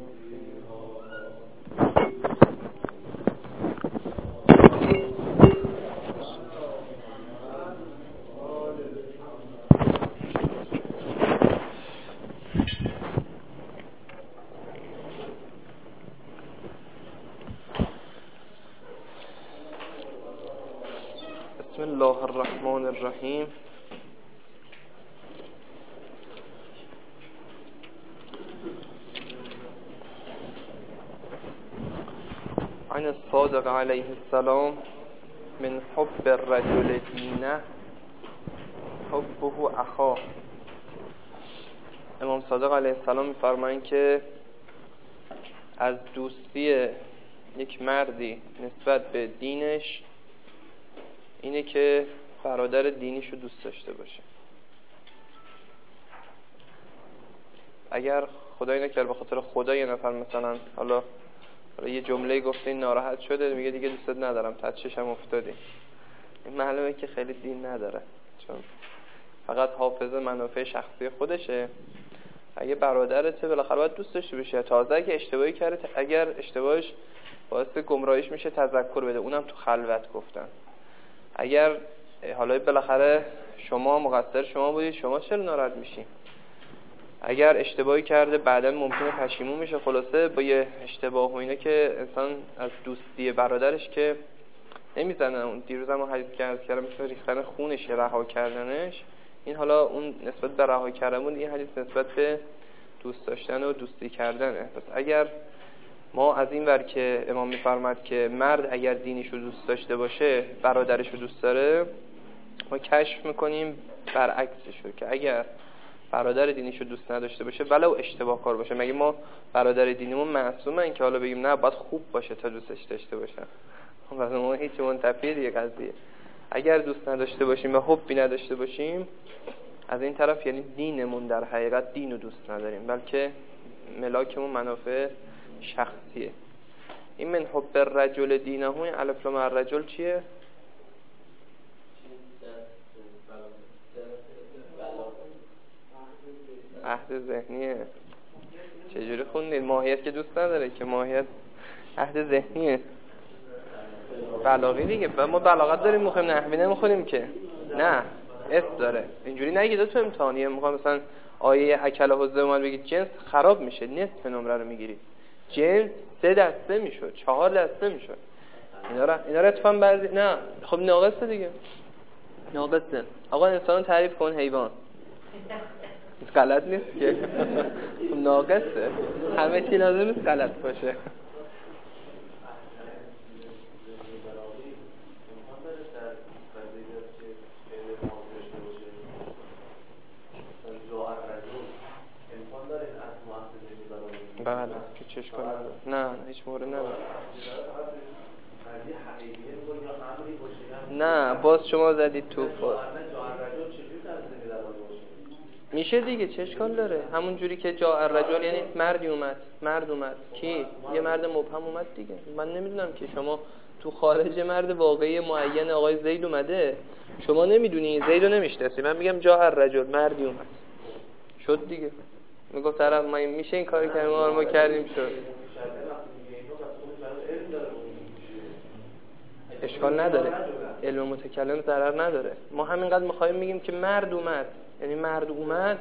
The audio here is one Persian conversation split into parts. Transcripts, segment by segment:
بسم الله الرحمن الرحیم. عن الصادق علیه السلام من حب الرجل دینه حبه اخاه. امام صادق علیه السلام می‌فرمایند که از دوستی یک مردی نسبت به دینش اینه که برادر دینیشو دوست داشته باشه. اگر خدای نکرد به خاطر خدا یه نفر مثلا حالا یه جمله گفته این ناراحت شده، میگه دیگه دوستت ندارم، تا چشم افتادی، این معلومه که خیلی دین نداره، چون فقط حافظ منافع شخصی خودشه. اگه برادرته بالاخره باید دوست داشته بشه، تازه اگه اشتباهی کرده، اگر اشتباهش باعث گمراهیش میشه تذکر بده، اونم تو خلوت گفتن. اگر حالا بالاخره شما مقصر شما بودید، شما چرا ناراحت میشی؟ اگر اشتباهی کرده بعدا ممکنه پشیمون میشه. خلاصه با یه اشتباه و اینا که انسان از دوستی برادرش که نمیزنه. اون دیروزم هم حدیث کردم مثل ریختن خونش، رها کردنش. این حالا اون نسبت به رها کردن، این حدیث نسبت به دوست داشتن و دوستی کردنه. پس اگر ما از این ور که امام میفرماد که مرد اگر دینیشو دوست داشته باشه برادرشو دوست داره، ما کشف میکنیم برعکسشو، که اگر برادر دینیشو دوست نداشته باشه ولو اشتباه کار باشه، مگه ما برادر دینیمون معصومن که حالا بگیم نه باید خوب باشه تا دوستش داشته باشن؟ مثلا ما هیچ منتفی دیگه قضیه. اگر دوست نداشته باشیم و حبی نداشته باشیم، از این طرف یعنی دینمون در حقیقت دینو دوست نداریم، بلکه ملاکمون منافع شخصیه. این من حب الرجل دینه، این الف لام الرجل چیه؟ عهد ذهنیه. چجوری خوندید؟ ماهیت که دوست نداره که، ماهیت عهد ذهنیه. بلاغی دیگه، ما بلاغت داریم میخوایم نحوی نمیخونیم که. نه اس داره. اینجوری نگید تو امتحانیه میخوام مثلا آیه اکل حوزه اومد بگید جنس خراب میشه، نصف نمره رو میگیرید. جنس 3 دسته میشد، 4 دسته میشد. اینا رو اتفاقا بعضی نه خب ناقصه دیگه، ناقصه. آقا انسان تعریف کن حیوان، غلط نیست که. خب ناقصه، همه چی لازم نیست غلط باشه. بله که چشم کنه. نه هیچ مورد نداره. نه باز شما زدید تو باز میشه دیگه، چه اشکال داره؟ همون جوری که جاء الرجل یعنی مردی اومد، مرد اومد. کی؟ یه مرد مبهم اومد دیگه. من نمیدونم که شما تو خارج مرد واقعی معین آقای زید اومده، شما نمیدونی، زیدو نمیشناسی، من میگم جاء الرجل مردی اومد، شد دیگه. میگم طرف ما میشه این کاری که ما کردیم شد. اشکال نداره، علم متکلم ضرر نداره. ما همینقدر میخوایم میگیم که مرد اومد، یعنی مرد اومد.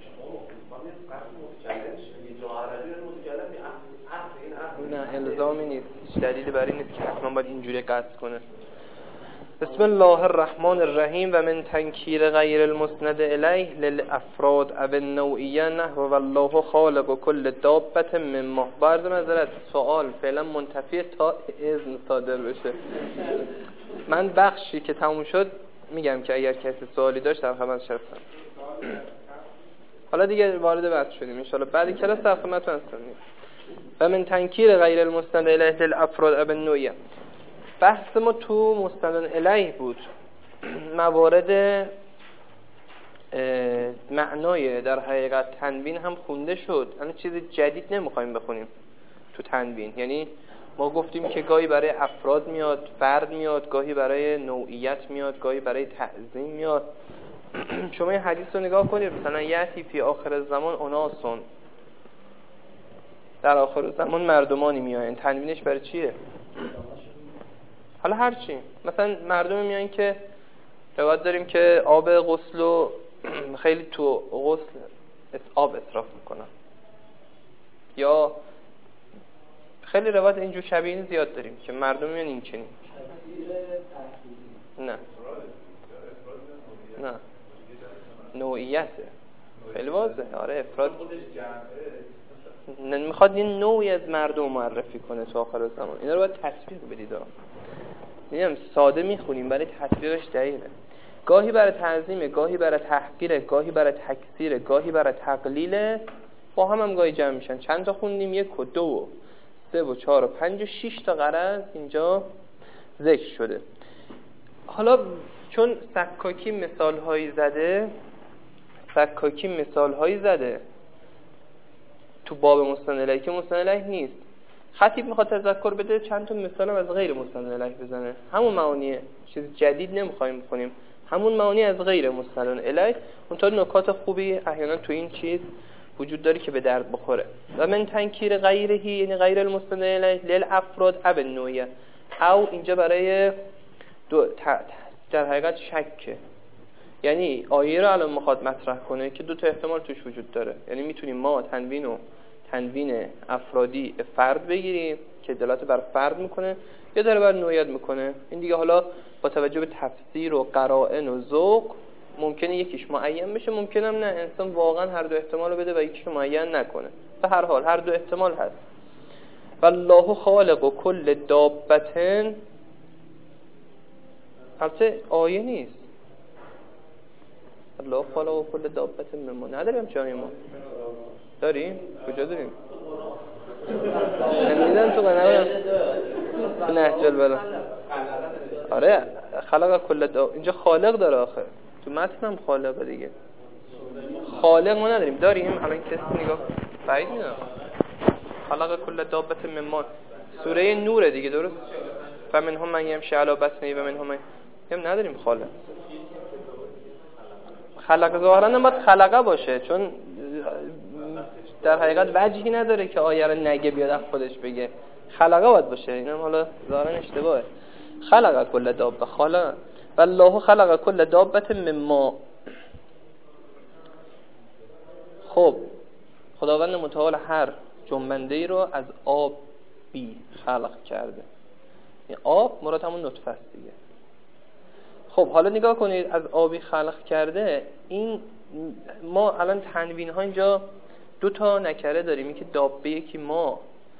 نه الزامی نیست، هیچ دلیلی برای نیست که حتما باید اینجوری قصد کنه. بسم الله الرحمن الرحیم. و من تنکیر غیر المسند الیه للافراد او النوعیه نحو والله خالق کل دابه من ماء. بعضی معذرت سوال فعلا منتفی تا اذن صادر بشه. من بخشی که تموم شد میگم که اگر کسی سوالی داشت در خدمتش هستم. حالا دیگه وارد بحث شدیم، ان شاء الله بعد کلاس در خدمتتون هستم. و من تنکیر غیر المسند الیه للافراد او النوعیه. بحث ما تو مستند الیه بود. موارد معنای در حقیقت تنوین هم خونده شد، یعنی چیز جدید نمیخوایم بخونیم تو تنوین. یعنی ما گفتیم که گاهی برای افراد میاد، فرد میاد، گاهی برای نوعیت میاد، گاهی برای تعظیم میاد. شما این حدیث رو نگاه کنید، مثلا یاتی فی آخر الزمان اناسون، در آخر زمان مردمانی میاین. تنوینش برای چیه؟ حالا هر چی، مثلا مردم میان که روایت داریم که آب غسل و خیلی تو غسل آب اسراف میکنن، یا خیلی روایت اینجور شبیه این زیاد داریم که مردم میان این چنین. نه نوعیته، خیلی واضحه. آره افراد میخواد یه نوعی از مردم معرفی کنه تو آخر زمان. اینا رو باید تطبیق بدید. میگم ساده میخونیم ولی تطبیقش دقیقه. گاهی برای تعظیم، گاهی برای تحقیر، گاهی برای تکثیر، گاهی برای تقلیل، با هم گاهی جمع میشن. چند تا خوندیم؟ 1 و 2 و 3 و 4 و 5 و 6 تا غرض اینجا ذکر شده. حالا چون سکاکی مثال هایی زده تو باب مستند الیه که مستند الیه نیست، خطیب میخواد تذکر بده چند تا مثال هم از غیر مستند الیه بزنه. همون معانیه، چیز جدید نمیخوایم بکنیم، همون معانی از غیر مستند الیه. اونطور نکات خوبی احیانا تو این چیز وجود داره که به درد بخوره. و من تنکیر غیرهی، یعنی غیر المستند الیه للافراد اب النوعیه، او اینجا برای در حقیقت شکه. یعنی آیه رو الان میخواد مطرح کنه که 2 تا احتمال توش وجود داره. یعنی میتونیم ما تنوین افرادی فرد بگیریم که دلالت بر فرد میکنه، یا داره بر نوعیت میکنه. این دیگه حالا با توجه به تفسیر و قرائن و ذوق ممکنه یکیش معین بشه، ممکنه هم نه. انسان واقعا هر 2 احتمال رو بده و یکیش رو معین نکنه. به هر حال هر 2 احتمال هست. والله خالق کل دابة، البته آیه نیست. الله خالق کل دابة مما، نداریم جای ما. داریم؟ کجا داریم؟ نمیدن تو قناعم تو نهج البلاغه. آره خلق کل دابة، اینجا خالق داره آخه، تو متن هم خالق دیگه. خالق ما نداریم. داریم الان کسی نگاه بعید میدونم. خلق کل دابة مما سوره نور دیگه، درست؟ فمنهم من یمشی علی بطنه و منهم من نداریم خالق. خلق ظاهرا نباید خلقه باشه، چون در حقیقت وجهی نداره که آیه رو نگه بیاد از خودش بگه. خلقه باید باشه. اینم حالا ظاهرا اشتباهه. خلق کل دابه، خلق والله خلق کل دابه مما. خب خداوند متعال هر جنبنده‌ای رو از آبی خلق کرده. این آب مراد همون نطفه است دیگه. خب حالا نگاه کنید، از آبی خلق کرده. این ما الان تنوین ها اینجا 2 تا نکره داریم، یکی دابه یکی ما.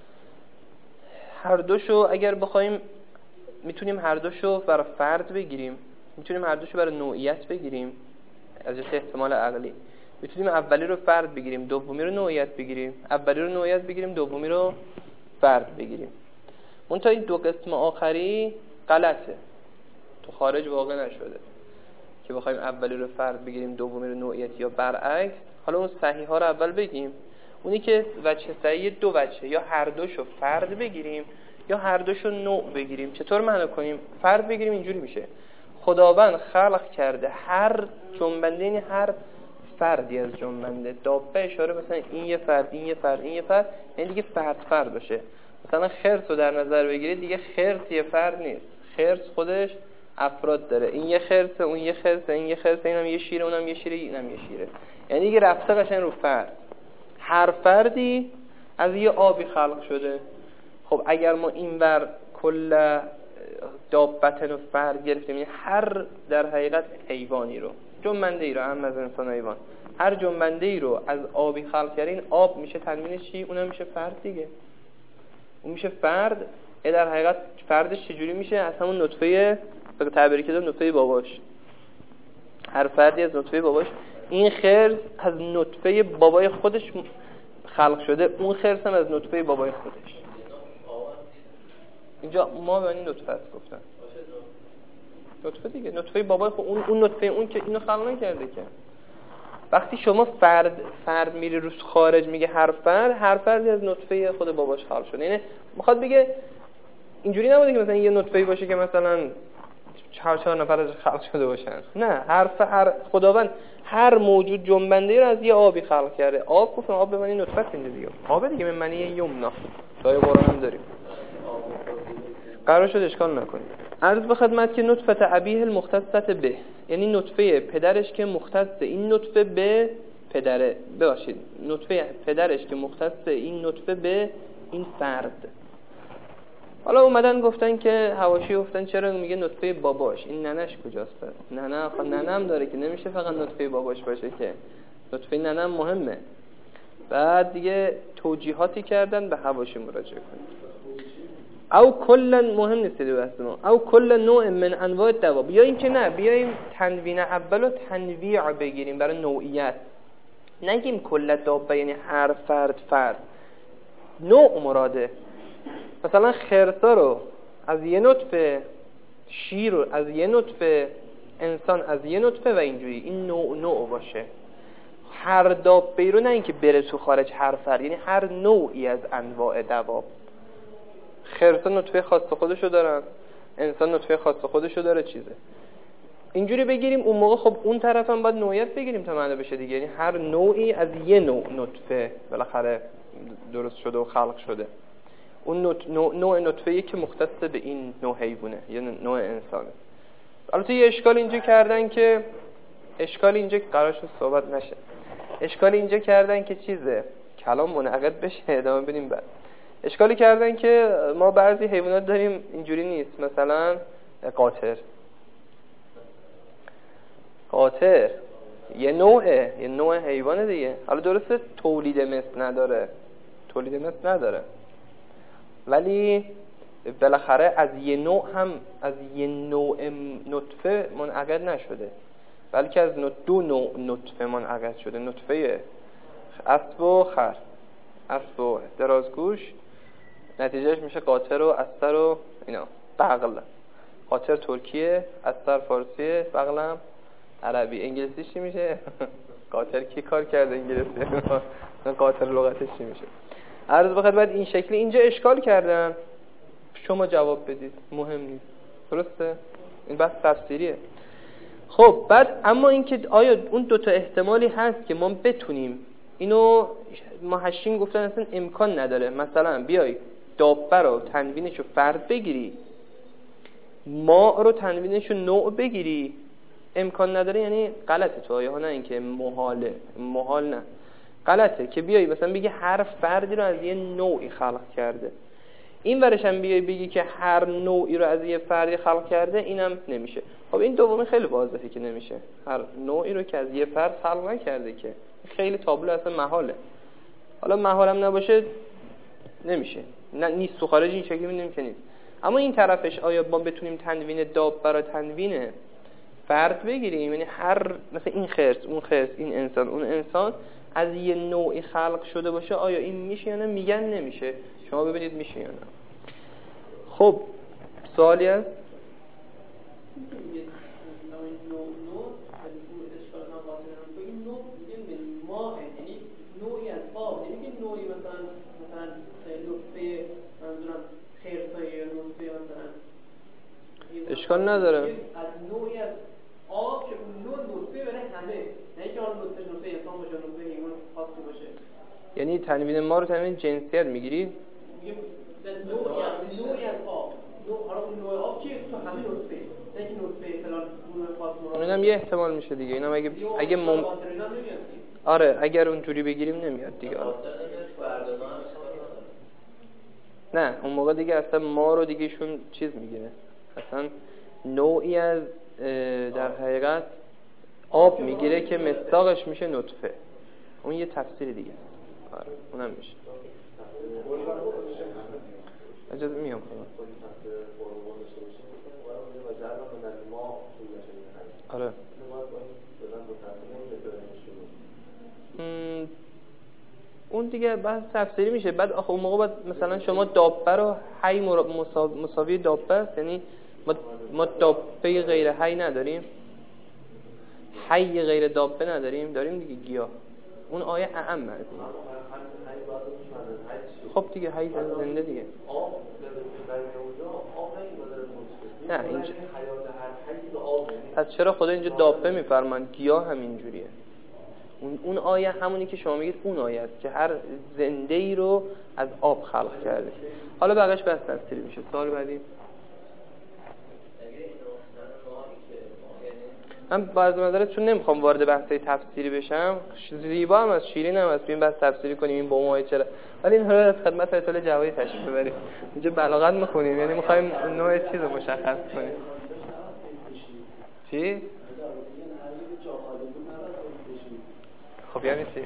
هر دوشو اگر بخوایم میتونیم هر دوشو برای فرد بگیریم، میتونیم هر دوشو برای نوعیت بگیریم از جهت احتمال عقلی. میتونیم اولی رو فرد بگیریم، دومی رو نوعیت بگیریم، اولی رو نوعیت بگیریم، دومی رو فرد بگیریم. منتها این 2 قسم آخری غلطه، تو خارج واقع نشده که بخوایم اولی رو فرد بگیریم دومی رو نوعیت یا برعکس. حالا اون صحیح ها رو اول بگیم. اونی که وجه صحیح 2 وجه، یا هر دوشو فرد بگیریم یا هر دوشو نوع بگیریم. چطور معنی کنیم؟ فرد بگیریم اینجوری میشه: خداوند خلق کرده هر جنبنده، یعنی هر فردی از جنبنده. دابه اشاره مثلا این یه فرد، این یه فرد، این یه فرد، یعنی دیگه فرد باشه. مثلا خرس رو در نظر بگیرید، دیگه خرس یه فرد نیست، خرس خودش افراد داره. این یه خرسه، اون یه خرسه، این یه خرسه، اینم یه شیره، اونم یه شیره، اینم یه شیره. یعنی دیگه رفته قشنگ رو فرد. هر فردی از یه آبی خلق شده. خب اگر ما اینور کل دابتن و فرد گرفتیم، یعنی هر در حقیقت حیوانی رو، جنبنده ای رو، هم از انسان حیوان، هر جنبنده ای رو از آبی خلق کردین، آب میشه تنوینش چی؟ اونم میشه فرد دیگه. اون میشه فرد. در حقیقت فردش چجوری میشه؟ از همون نطفه، به تعبیری که دارم، نطفه باباش. هر فردی از نطفه باباش. این خرس از نطفه بابای خودش خلق شده، اون خرس هم از نطفه بابای خودش. اینجا ما به این نطفه است گفتن. نطفه دیگه، نطفه بابای خود، اون نطفه اون که اینو خلق نکرده که. وقتی شما فرد میری روش خارج میگه هر فردی از نطفه خود باباش خلق شده. یعنی میخواد بگه اینجوری نبوده که مثلا یه نطفه‌ای باشه که مثلا چهار نفر از خلق شده باشن. نه، هر خداوند هر موجود جنبنده رو از یه آبی خلق کرده. آب گفتم آب به معنی نطفه اینجا دیگه. آب دیگه به معنی یمنا. جای قرآن هم داریم. قرار شد اشکال نکنید. عرض به خدمت که نطفه ابیه المختصه به، یعنی نطفه پدرش که مختص این نطفه به پدره، ببخشید نطفه پدرش که مختص این نطفه به این فرد. حالا اومدن گفتن که حواشی گفتن چرا میگه نطفه باباش، این ننش کجاست؟ ننه آخه ننم داره که نمیشه فقط نطفه باباش باشه که، نطفه ننم مهمه. بعد دیگه توجیهاتی کردن به حواشی مراجعه کنید. او کلا مهم نیست دیگه بحث ما، او کل نوع من انواع دواب، یا این که نه بیایم تنوین اول و تنویع بگیریم برای نوعیت، نگیم کل دابه یعنی هر فرد نوع مراده. مثلا خرسا رو از یه نطفه، شیر رو از یه نطفه، انسان از یه نطفه و اینجوری، این نوع باشه. هر دابه رو نه اینکه بره تو خارج هر فرد، یعنی هر نوعی از انواع دواب. خرسا نطفه خاص خودشو دارن، انسان نطفه خاص خودشو داره، چیزه اینجوری بگیریم. اون موقع خب اون طرف هم باید نوعیت بگیریم تا معنی بشه دیگه، یعنی هر نوعی از یه نوع نطفه بالاخره درست شده و خلق شده. اون نوع نطفه‌ای که مختص به این نوع حیوانه یا نوع انسانه. البته یه اشکال اینجا کردن که قرار شد صحبت نشه، اشکال اینجا کردن که چیزه کلام منعقد بشه ادامه بدیم. بعد اشکالی کردن که ما بعضی حیوانات داریم اینجوری نیست، مثلا قاطر یه نوع حیوانه دیگه. حالا درسته تولید مثل نداره ولی بالاخره از یه نوع نطفه منعقد نشده، بلکه از دو نوع نطفه منعقد شده. نطفه اسب و خر، اسب و درازگوش، نتیجهش میشه قاطر و استر و اینا. بغل، قاطر ترکیه، استر فارسیه، بغلم عربی. انگلیسی چی میشه؟ قاطر کی کار کرده انگلیسی؟ قاطر لغتش چی میشه؟ عرض بخواد بعد این شکلی اینجا اشکال کردن، شما جواب بدید، مهم نیست. درسته؟ این بحث تفسیریه. خب بعد اما اینکه آیا اون دوتا احتمالی هست که ما بتونیم اینو، محشین گفتن اصلا امکان نداره مثلا بیای دابه رو تنوینشو فرد بگیری، ما رو تنوینشو نوع بگیری، امکان نداره. یعنی غلطه تو آیه ها، نه اینکه محال نه، غلطه که بیای مثلا بگی هر فردی رو از یه نوعی خلق کرده. این ورش هم بیای بگی که هر نوعی رو از یه فردی خلق کرده، اینم نمیشه. خب این دومی خیلی واضحه که نمیشه، هر نوعی رو که از یه فرد خلق نکرده که، خیلی تابلو اصلا محاله. حالا محالم نباشه نمیشه، نه نیست تو خارج این شکلی میدونیم که نیست. اما این طرفش آیا ما بتونیم تنوین داب برای تنوین فرد بگیریم، یعنی هر مثلا این خرس، اون خرس، این انسان، اون انسان از یه نوعی خلق شده باشه، آیا این میشه یا نه؟ میگن نمیشه. شما ببینید میشه یا نه. خب سوالی هست؟ اشکال نداره. از نوعی از آب که اون نوع نطفه برای همه، نه اینکه حالا نطفه انسان باشه، نطفه حیوان خاصی باشه. یعنی تنوین ما رو تنوین جنسیت میگیری؟ نوعی از آب، حالا اون نوع آب که تو همه نطفه، نه اینکه نطفه فلان گروه خاص مراد. اینم یه احتمال میشه دیگه. اینم اگه آره اگر اونجوری بگیریم نمیاد دیگه. نه اون موقع دیگه اصلا ما رو دیگه شون چیز میگیره، اصلا نوعی از در حقیقت آب میگیره که مصداقش میشه نطفه. اون یه تفسیر دیگه است. آره اونم میشه. اجازه میام آره اون دیگه بحث تفسیری میشه. بعد آخه اون موقع بعد مثلا شما دابه رو حی مساوی دابه است، یعنی ما دابه غیر حی نداریم، حی غیر دابه نداریم، داریم دیگه گیاه. اون آیه اعم از این. خب دیگه حی زنده دیگه. نه اینجا پس چرا خدا اینجا دابه میفرمان؟ گیاه هم اینجوریه. اون آیه همونی که شما میگید اون آیه است که هر زنده ای رو از آب خلق کرده. حالا بقیش بحث تفسیری میشه. سوال بعدی. من باز نظرت چون نمیخوام وارد بحثای تفسیری بشم، زیبا هم از شیرین هم از ببین بحث تفسیری کنیم این با اون آیه چرا، ولی این رو خدمت آیت الله جوادی تشریح ببریم. اینجا بلاغت میخونیم، یعنی میخوایم نوع چیز رو مشخص کنیم. چی؟ خب یعنی چی؟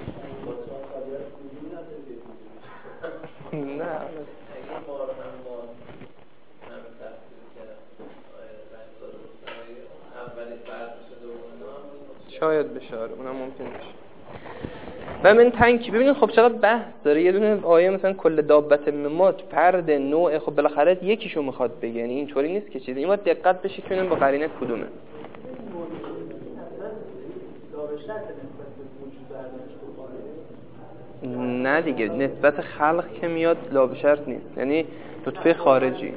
نه شاید بشه، اونم ممکن بشه. و من تنکی ببینید خب چقدر بحث داره. یه دونه آیه مثلا کل دابت ممات پرد نوع، خب بالاخره یکیشو میخواد بگه، یعنی اینطوری نیست که چیزی. این باید دقت بشه که با قرینه کدومه. نه دیگه، نسبت خلق که میاد لابشرط نیست، یعنی لطفه خارجی.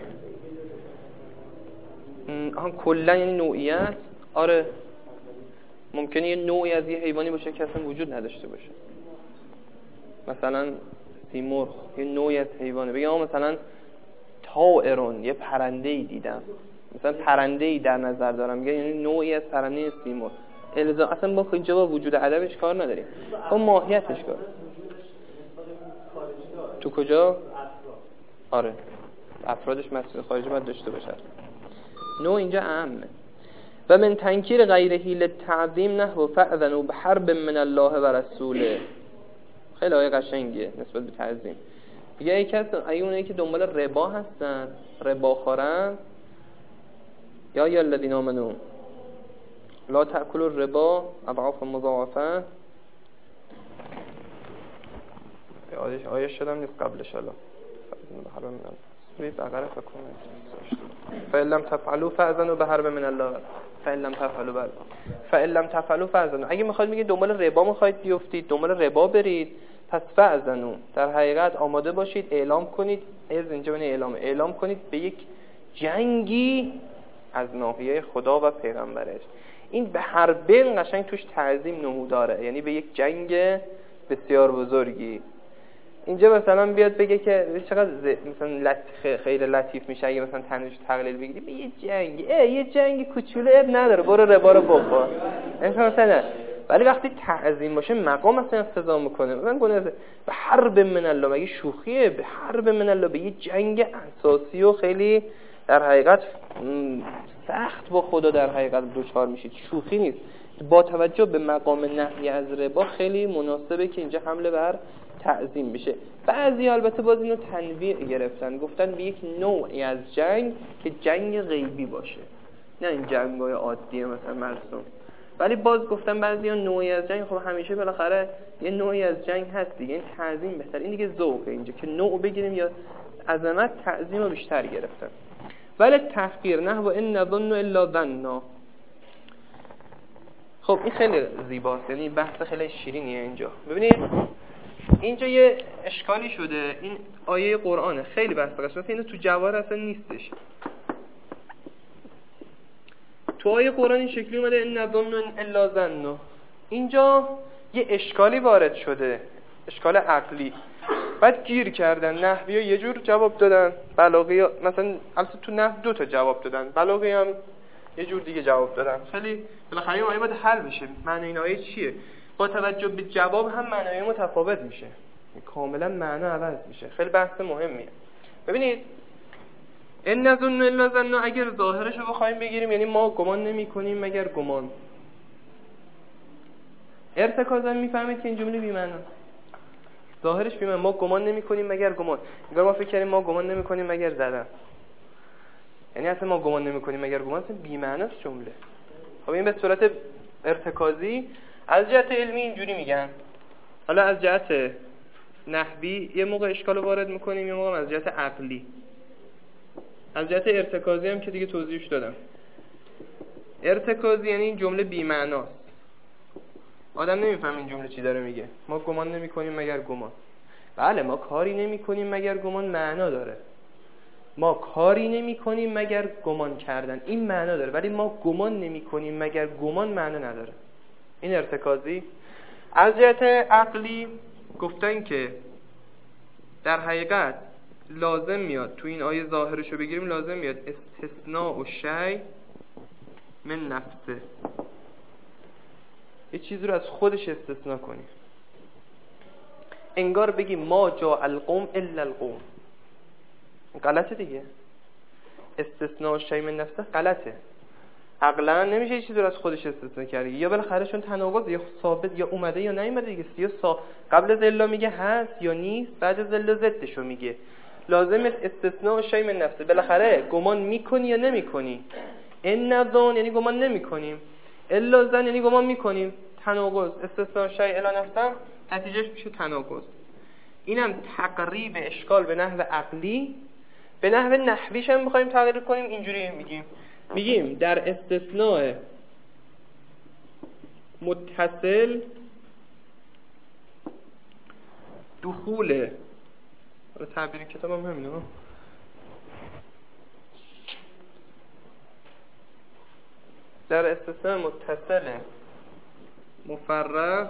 کلا یعنی نوعیت. آره ممکنه یه نوعی از یه حیوانی باشه که اصلا وجود نداشته باشه. مثلا سیمرغ یه نوعی از حیوانه، بگم مثلا طائرون یه پرنده‌ای دیدم، مثلا پرنده‌ای در نظر دارم، میگه یعنی نوعی از پرنده سیمرغ. الزام اصلا با اینجا با وجود عدمش کار نداریم، با ماهیتش کار. تو کجا؟ آره افرادش مسئول خارجی باید داشته باشه. نوع اینجا اهمه. و من تنکیر غیره للتعظیم نحو فأذنوا بحرب من الله و رسوله. خیلی آیه قشنگیه نسبت به تعظیم. میگه ای کس اونایی که دنبال ربا هستن، ربا خورن، یا الذین آمنوا لا تأکلوا الربا اضعاف مضاعفه. آیه شدم نیست قبلش. حالا بحرب من الله بقره فإن لم تفعلوا فأذنوا بحرب من الله فإن لم تفعلوا فإن لم تفعلوا فأذنوا. اگه میخواید میگه دنبال ربا میخواید بیفتید، دنبال ربا برید، پس فأذنوا در حقیقت آماده باشید، اعلام کنید. از اینجا بنی اعلام کنید به یک جنگی از ناحیه خدا و پیغمبرش. این به حربین قشنگ توش تعظیم نموداره، یعنی به یک جنگ بسیار بزرگی. اینجا مثلا بیاد بگه که چقدر مثلا خیلی لطیف میشه اگه مثلا تنش تقلیل بگیری به یه جنگ، یه جنگ کوچولو اب نداره، برو ربا رو بخور مثلا. ولی وقتی تعظیم باشه مقام اصلا اقتضا میکنه. مثلا گونه به حرب من الله، مگه شوخیه؟ به حرب من الله، به یه جنگ اساسی و خیلی در حقیقت سخت با خدا در حقیقت دوچار میشید، شوخی نیست. با توجه به مقام نهی از ربا خیلی مناسبه که اینجا حمله بر تعظیم بشه. بعضی البته باز اینو تنویع گرفتن، گفتن به یک نوعی از جنگ که جنگ غیبی باشه، نه این جنگ‌های عادیه مثلا مرسوم. ولی باز گفتن بعضیا نوعی از جنگ، خب همیشه بالاخره یه نوعی از جنگ هست دیگه، این تعظیم بهتر. این دیگه ذوقه اینجا که نوع بگیریم یا عظمت، تعظیم رو بیشتر گرفتن. ولی تحقیر نحو ان نظن الا ظنا. خب این خیلی زیباست، یعنی بحث خیلی شیرینیه اینجا. ببینید اینجا یه اشکالی شده، این آیه قرآنه، خیلی بحث قشنگه، اینو تو جواهر اصلا نیستش. تو آیه قرآن این شکلی اومده ان نظن الا ظنا. اینجا یه اشکالی وارد شده، اشکال عقلی. بعد گیر کردن، نحوی ها یه جور جواب دادن، بلاغی ها مثلا البته تو نحو 2 تا جواب دادن، بلاغی هم یه جور دیگه جواب دادن. خیلی بالاخره این آیه باید حل بشه. معنی این آیه چیه؟ با توجه به جواب هم معنای متفاوت میشه، کاملا معنا عوض میشه. خیلی بحث مهمیه. ببینید ان نظن الا ظنا، اگر ظاهرش رو بخوایم بگیریم یعنی ما گمان نمی کنیم مگر گمان. ارتکازا میفهمید که این جمله بی معناست. ظاهرش بی معنی، ما گمان نمی کنیم مگر گمان. اگر ما فکر کنیم ما گمان نمی کنیم مگر زدن، یعنی اصلا ما گمان نمی کنیم مگر گمان، اصلا بی معناست جمله. خب این به صورت ارتکازی از جهت علمی اینجوری میگن. حالا از جهت نحوی یه موقع اشکال وارد میکنیم، یه موقع از جهت عقلی. از جهت ارتکازی هم که دیگه توضیحش دادم. ارتکازی یعنی این جمله بی معناست، آدم نمیفهم این جمله چی داره میگه. ما گمان نمی کنیم مگر گمان. بله ما کاری نمی کنیم مگر گمان معنا داره. ما کاری نمی کنیم مگر گمان کردن. این معنا داره، ولی ما گمان نمی کنیم مگر گمان معنا نداره. این ارتکازی. از جهت عقلی گفتن که در حقیقت لازم میاد، تو این آیه ظاهرشو بگیریم لازم میاد استثناء و شیء من نفسه، یه چیزی رو از خودش استثناء کنیم. انگار بگیم ما جاء القوم الا القوم، غلطه دیگه. استثناء شیء من نفسه غلطه. عقلا نمیشه یه چیزی رو از خودش استثناء کرد، یا بالاخره چون تناقض یا ثابت یا اومده یا نیومده دیگه. یا قبل از الا میگه هست یا نیست، بعد از الا ضدشو میگه. لازم استثناء شیء من نفسه. بالاخره گمان میکنی یا نمیکنی؟ ان ظن یعنی گمان نمیکنیم، الا ظن یعنی گمان میکنیم. تناقض استثناء شیء الا نفسه نتیجهش میشه تناقض. اینم تقریب اشکال به نحو عقلی. به نحو نحویش هم میخوایم تغییر کنیم، اینجوری میگیم در استثناء متصل دخول، حالا تعبیر کتابم همینه، در استثناء متصل مفرغ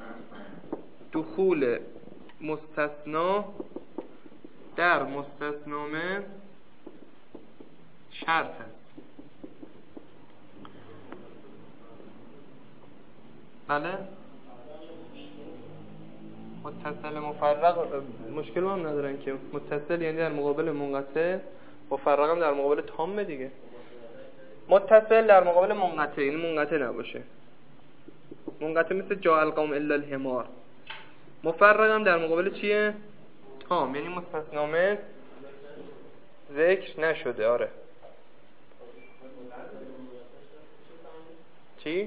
دخول مستثنا در مستثنا من شرط است. بله متصل مفرغ مشکل هم ندارن که متصل یعنی در مقابل منقطع، مفرغ هم در مقابل تام دیگه. متصل در مقابل منقطع یعنی منقطع نباشه، منقطع مثل جاء القوم الا الحمار. مفرغ هم در مقابل چیه؟ تام یعنی مستثنا من ذکر نشده. آره چی؟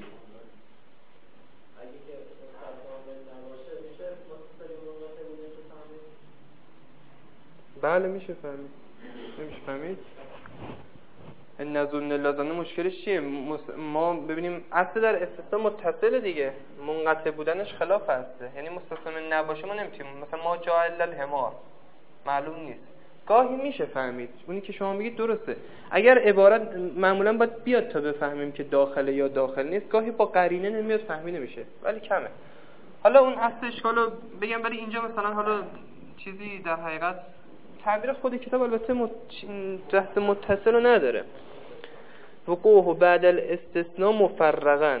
بله میشه فهمید. نمیشه فهمید؟ این نظن لازانه مشکلش چیه؟ ما ببینیم اصل در استثناء متصل دیگه، منقطع بودنش خلاف هسته. یعنی مستثنا من نباشه ما نمیتونیم، مثلا ما جاء الا الحمار معلوم نیست. گاهی میشه فهمید، اونی که شما میگید درسته. اگر عبارت معمولا باید بیاد تا بفهمیم که داخله یا داخل نیست، گاهی با قرینه نمیاد فهمیده میشه ولی کمه. حالا اون اصل اشکالو بگم، ولی اینجا مثلا حالا چیزی در حقیقت تعبیر خود کتاب البته جهت متصل رو نداره. وقوع بعد الاستثناء مفرغا،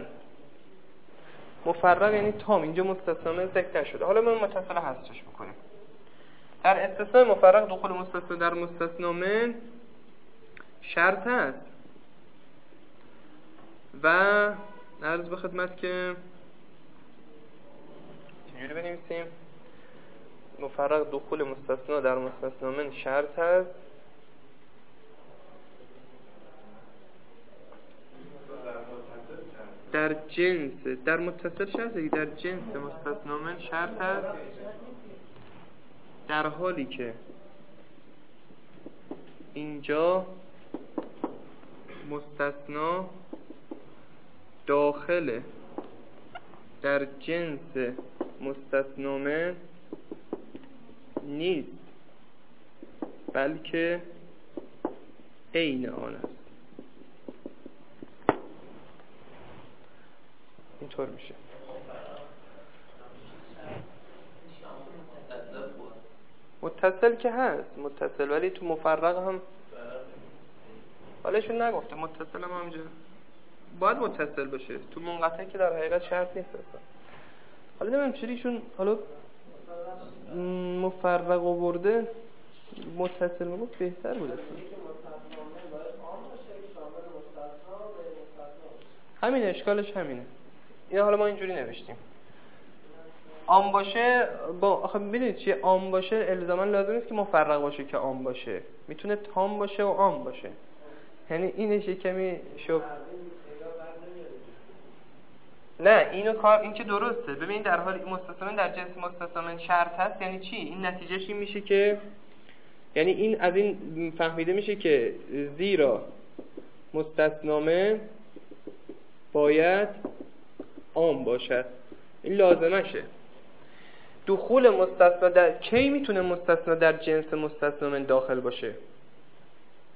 مفرغ یعنی تام، اینجا مستثنا من ذکر نشده. حالا ما متصل حذفش بکنیم. در استثناء مفرغ دخول مستثنا در مستثنا من شرط است و عرض به خدمت که چجوری بنویسیم؟ مفرغ دخول مستثنا در مستثنا من شرط است در جنس، در متصل شرطی در جنس مستثنا من شرط است در حالی که اینجا مستثنا داخل در جنس مستثنا من نیست بلکه عین آن است. اینطور میشه. متصل که هست متصل، ولی تو مفرغ هم حالشون نگفته. متصل هم همینجا باید متصل باشه، تو منقطع که در حقیقت شرط نیست اصلا. حالا نمیم چریشون حالا مفرغ آورده متصل میگفت بهتر بود اصلا. همین اشکالش همینه. این حالا ما اینجوری نوشتیم عام باشه. با آخه ببینید چیه عام باشه الزاما لازم نیست که مفرغ باشه که عام باشه، میتونه تام باشه و عام باشه. یعنی اینش کمی شب نه اینو کار این که درسته. ببین در حال مستثنا در جنس مستثنا شرط هست یعنی چی؟ این نتیجهش این میشه که یعنی این از این فهمیده میشه که زیرا مستثنا باید عام باشد، این لازمشه. دخول مستثنا در کی میتونه مستثنا در جنس مستثنا داخل باشه؟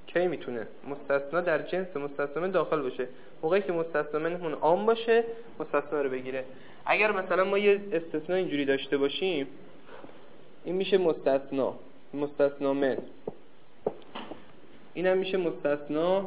کی میتونه مستثنا در جنس مستثنا داخل باشه؟ موقعی که مستثنا منهمون عام باشه مستثنا رو بگیره. اگر مثلا ما یه استثنا اینجوری داشته باشیم، این میشه مستثنا من، این هم میشه مستثنا.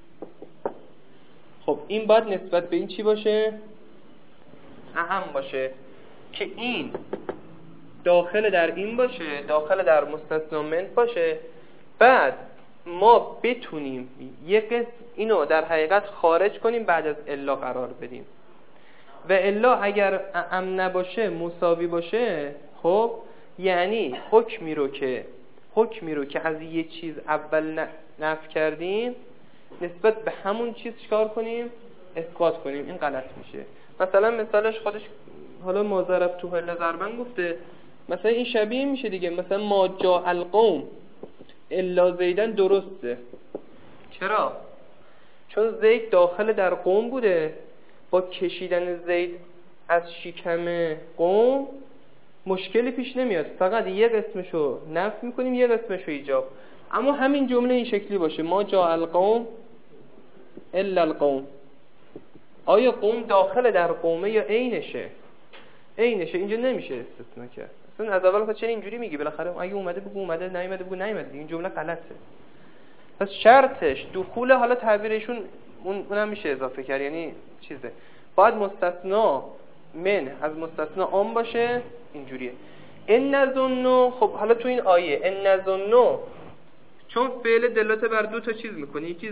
خب این باید نسبت به این چی باشه؟ اهم باشه که این داخل در این باشه، داخل در مستثنا من باشه. بعد ما بتونیم یه قسم اینو در حقیقت خارج کنیم، بعد از الا قرار بدیم. و الا اگر ام نباشه مساوی باشه، خب یعنی حکمی رو که از یه چیز اول نفی کردیم نسبت به همون چیز چیکار کنیم؟ اثبات کنیم. این غلط میشه. مثلا مثالش خودش حالا ما ضرب تو الا ضربن گفته، مثلا این شبیه میشه دیگه. مثلا ما جاء القوم الا زیدن درسته. چرا؟ چون زید داخل در قوم بوده، با کشیدن زید از شکم قوم مشکلی پیش نمیاد، فقط یه قسمشو نفی میکنیم یه قسمشو ایجاب. اما همین جمله این شکلی باشه ما جاء القوم الا القوم، آیا قوم داخل در قومه یا عینشه؟ اینجا نمیشه استثناء کرد. اصلا از اول چرا اینجوری میگی؟ بالاخره اگه اومده بگو اومده، نیومده بگو نیومده. این جمله غلطه. پس شرطش دخول، حالا تعبیرشون اونم میشه اضافه کرد، یعنی چیزه باید مستثنا من از مستثنا عام باشه. اینجوریه. ان نظن. خب حالا تو این آیه ان نظن چون فعل دلالت بر دو تا چیز میکنه، یکی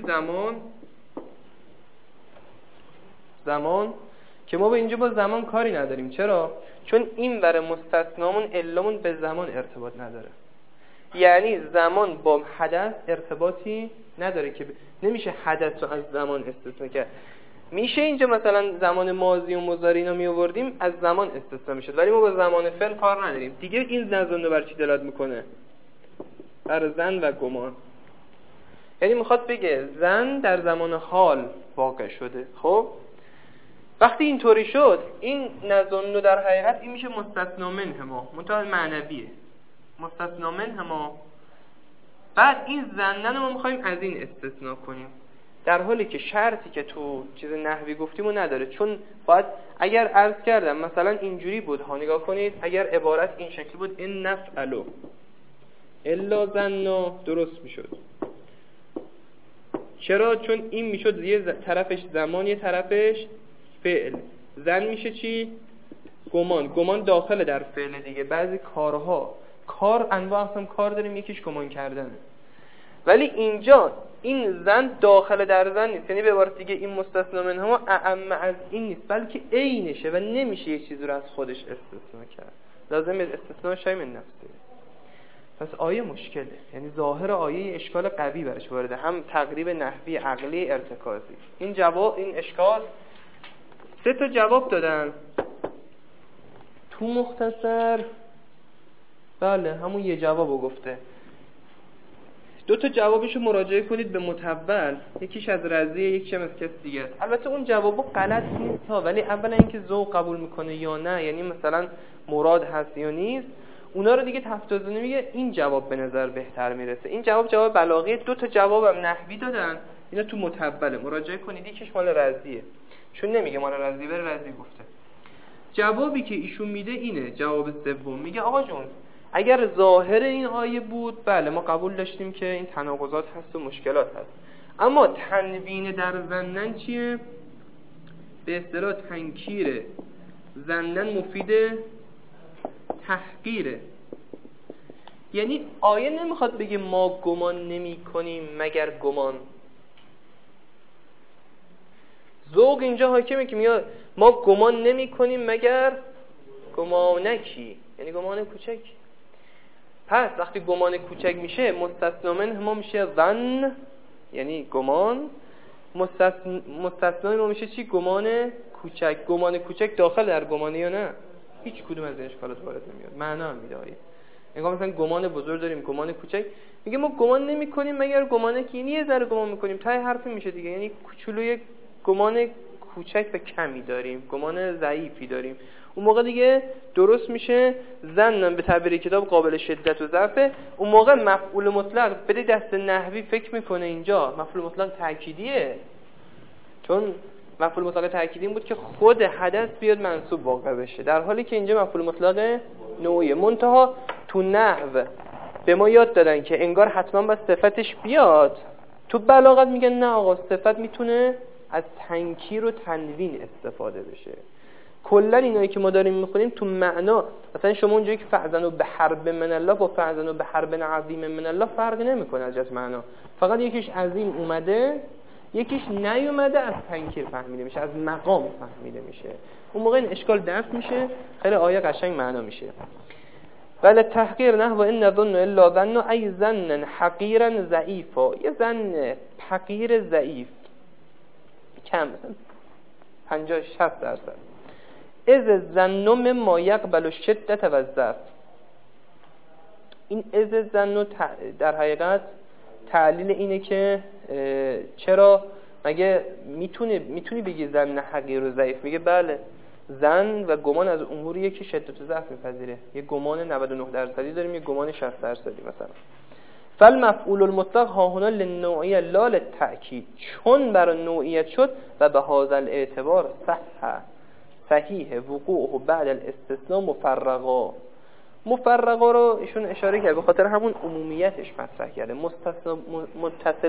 زمان که ما به اینجا با زمان کاری نداریم. چرا؟ چون این ور مستثنامون علمون به زمان ارتباط نداره. یعنی زمان با حدث ارتباطی نداره که نمیشه حدث رو از زمان استثناء کرد. میشه اینجا مثلا زمان ماضی و مضارع اینا می آوردیم از زمان استثناء میشد، ولی ما با زمان فعل کار نداریم دیگه. این نظن بر چی دلالت میکنه؟ بر زن و گمان. یعنی میخواد بگه زن در زمان حال واقع شده. خب وقتی اینطوری شد، این نظن در حقیقت این میشه مستثنا منهما، منتها معنویه مستثنا منهما. بعد این زنن ما میخوایم از این استثناء کنیم، در حالی که شرطی که تو چیز نحوی گفتیمو نداره. چون باید اگر عرض کردم مثلا اینجوری بود ها، نگاه کنید، اگر عبارت این شکلی بود این نفعلو الا زننا درست میشد. چرا؟ چون این میشد یه طرفش زمان یه طرفش فعل. زن میشه چی؟ گمان داخل در فعل دیگه. بعضی کار انواع اقسام کار داریم، یکیش گمان کردنه. ولی اینجا این زن داخل در زن نیست، یعنی به عبارت دیگه این مستثنا منهما اعم از این نیست، بلکه عینشه و نمیشه یه چیزی رو از خودش استثناء کرد. لازم استثناء شای من نفسه. پس آیه مشکله، یعنی ظاهر آیه اشکال قوی برش وارده، هم تقریب نحوی، عقلی، ارتکازی. این اشکال 3 تا جواب دادن تو مختصر. بله همون یه جوابو گفته. 2 تا جوابشو مراجعه کنید به متول، یکیش از رضیه یکیش از کس دیگه. البته اون جوابو غلط نیست ها، ولی اولا اینکه ذوق قبول میکنه یا نه، یعنی مثلا مراد هست یا نیست، اونا رو دیگه تفتازونه میگه این جواب به نظر بهتر میرسه. این جواب بلاغی. 2 تا جوابم نحوی دادن، اینا تو متوله مراجعه کنید. یکیش مال رضیه، چون نمیگه مال رضی، بره رضی گفته. جوابی که ایشون میده اینه، جواب سوم. میگه آقا جون اگر ظاهر این آیه بود بله ما قبول داشتیم که این تناقضات هست و مشکلات هست، اما تنوین در زنن چیه؟ به اصطلاح تنکیره. زنن مفید تحقیره. یعنی آیه نمیخواد بگه ما گمان نمی کنیم مگر گمان. ذوق اینجا حاکمه که میاد ما گمان نمی کنیم مگر گمانکی، یعنی گمان کوچک. پس وقتی گمان کوچک میشه مستثنا منهما میشه ظن، یعنی گمان. مستثنا ما میشه چی؟ گمان کوچک داخل در گمانه یا نه؟ هیچ کدوم از این اشکالات وارد نمیاد. معنا هم میده آیه. انگار مثلا گمان بزرگ داریم، گمان کوچک. میگه ما گمان نمی کنیم مگر گمانه که یه ذره گمان میکنیم، ته حرف میشه دیگه. یعنی کوچولوی گمان کوچک و کمی داریم، گمان ضعیفی داریم. اون موقع دیگه درست میشه ظنن به تعبیر کتاب قابل شدت و ضعفه. اون موقع مفعول مطلق بده دست نحوی فکر میکنه اینجا مفعول مطلق تأکیدیه، چون مفعول مطلق تأکیدی این بود که خود حدث بیاد منصوب واقع بشه، در حالی که اینجا مفعول مطلق نوعیه. منتها تو نحو به ما یاد دادن که انگار حتما باید صفتش بیاد. تو بلاغت میگن نه آقا، صفت میتونه از تنکیر و تنوین استفاده بشه. کلا اینایی که ما داریم میخونیم تو معنا، مثلا شما اونجایی که فأذنوا بحرب من الله با فأذنوا بحرب عظیم من الله فرق نمیکنه از جهت معنا، فقط یکیش عظیم اومده یکیش نیومده، از تنکیر فهمیده میشه، از مقام فهمیده میشه. اون موقع این اشکال دفع میشه، خیلی آیه قشنگ معنا میشه. ولی تحقیر نحو ان نظن الا ظن ای ظن حقیرا ضعیفا، یه ظن حقیر ضعیف کم، مثلا 50-60%. از ظن ما یقبل الشدة و الضعف. این از ظن در حقیقت تعلیل اینه که چرا مگه میتونی بگی ظن حقیر و ضعیف؟ میگه بله، ظن و گمان از اموریه که شدت و ضعف میپذیره. یه گمان 99% داریم، یه گمان 60% مثلا. فالمفعول المطلق ها هنا للنوعیه لا للتأکید، چون برای نوعیت شد و به هذا الاعتبار صحیح وقوعه بعد الاستثناء مفرقا رو ایشون اشاره کرد، به خاطر همون عمومیتش مطرح کرده. متصل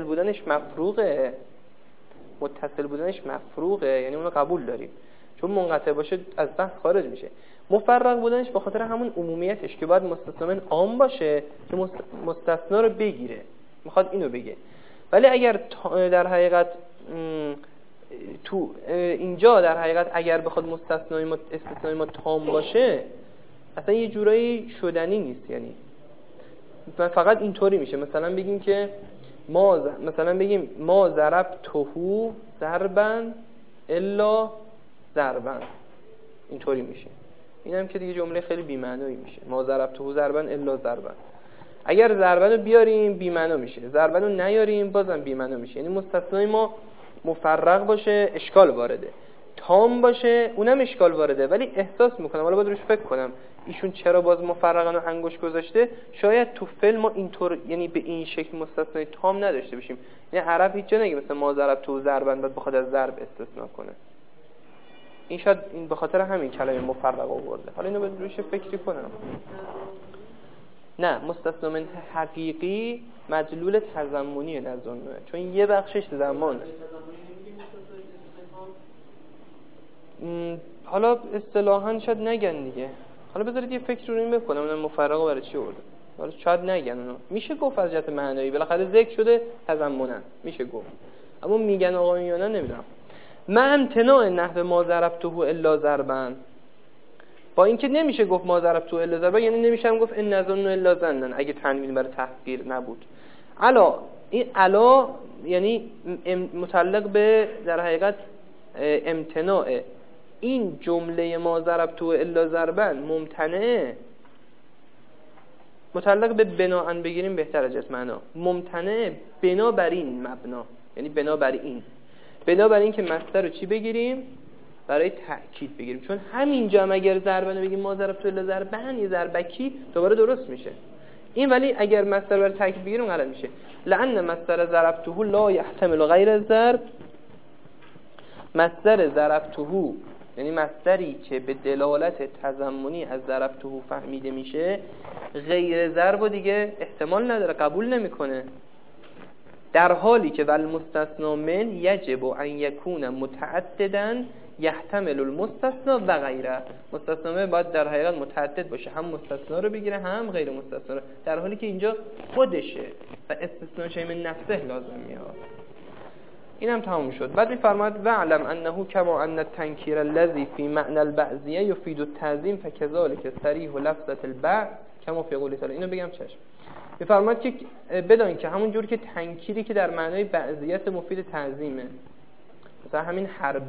بودنش مفروغه، یعنی اونو قبول داریم، چون منقطع باشه از بحث خارج میشه. مفرق بودنش به خاطر همون عمومیتش که باید مستثنا عام باشه که مستثنا رو بگیره، میخواد اینو بگه. ولی اگر در حقیقت تو اینجا در حقیقت اگر بخواد استثنای ما تام باشه، اصلا یه جورایی شدنی نیست. یعنی فقط اینطوری میشه، مثلا بگیم که ما ضربته ضربا الا ضربا، اینطوری میشه. اینم که دیگه جمله خیلی بی‌معنایی میشه، ما ضربته ضربا الا ضربا. اگر ضربا رو بیاریم بی‌معنا میشه، ضربا رو نیاریم بازم بی‌معنا میشه. یعنی مستثنای ما مفرق باشه اشکال وارده، تام باشه اونم اشکال وارده. ولی احساس میکنم، حالا باید روش فکر کنم، ایشون چرا باز مفرقا رو انگوش گذاشته. شاید تو فعل ما اینطور، یعنی به این شکل مستثنای تام نداشته باشیم. یعنی عرب هیچ جا نگه مثلا ما ضربته ضربا بعد بخواد از ضرب استثنا کنه. این شاید این به خاطر همین کلمه مفرق آورده. حالا اینو باید روش فکر کنم. نه، مستثنا من حقیقی مدلول تضمنی نظنه، چون یه بخشش زمانه. حالا اصطلاحاً شاید نگن دیگه. حالا بذارید یه فکر رو این بکنم، اون مفرقا برای چی آورده. حالا شاید نگن اونو. میشه گفت از جهت معنایی بالاخره ذکر شده تضمناً، میشه گفت. اما میگن آقا یا نه نمیدونم. من امتناع نحو ما ضربته الا ضربا، با اینکه نمیشه گفت ما ضربته الا ضربا، یعنی نمیشه گفت ان نظن الا ظنا اگه تنوین برای تحقیر نبود. این علا یعنی متعلق به در حقیقت امتناع. این جمله ما ضربته الا ضربا ممتنع، متعلق به بناءن بگیریم بهتر از جهت معنا. ممتنع بنابراین مبنا، یعنی بنابراین که مصدر رو چی بگیریم؟ برای تأکید بگیریم. چون همینجا هم اگر ضربن رو بگیم ما ضربته الا ضربا، یه ضربکی دوباره درست میشه این. ولی اگر مصدر برای تأکید بگیریم غلط میشه. لأن مصدر ضربته لا يحتمل غیر الضرب، مصدر ضربته یعنی مصدری که به دلالت تضمنی از ضربته فهمیده میشه غیر ضرب و دیگه احتمال نداره، قبول نمیکنه. در حالی که والمستثنا من یجب ان یکون متعددا یحتمل المستثنا و غیره. مستثنا من باید در حقیقت متعدد باشه، هم مستثنا رو بگیره هم غیر مستثنا رو، در حالی که اینجا خودشه و استثناء شیء من نفسه لازم میاد. اینم تمام شد. بعد میفرماید واعلم انه کما ان التنکیر الذي في معنى البعضیه يفيد التعظیم فكذلك صریح لفظه البعض کما فی قوله تعالی. اینو بگم چشم. میفرماید که بدون که همون جور که تنکیری که در معنای بعضیت مفید تعظیمه، مثلا همین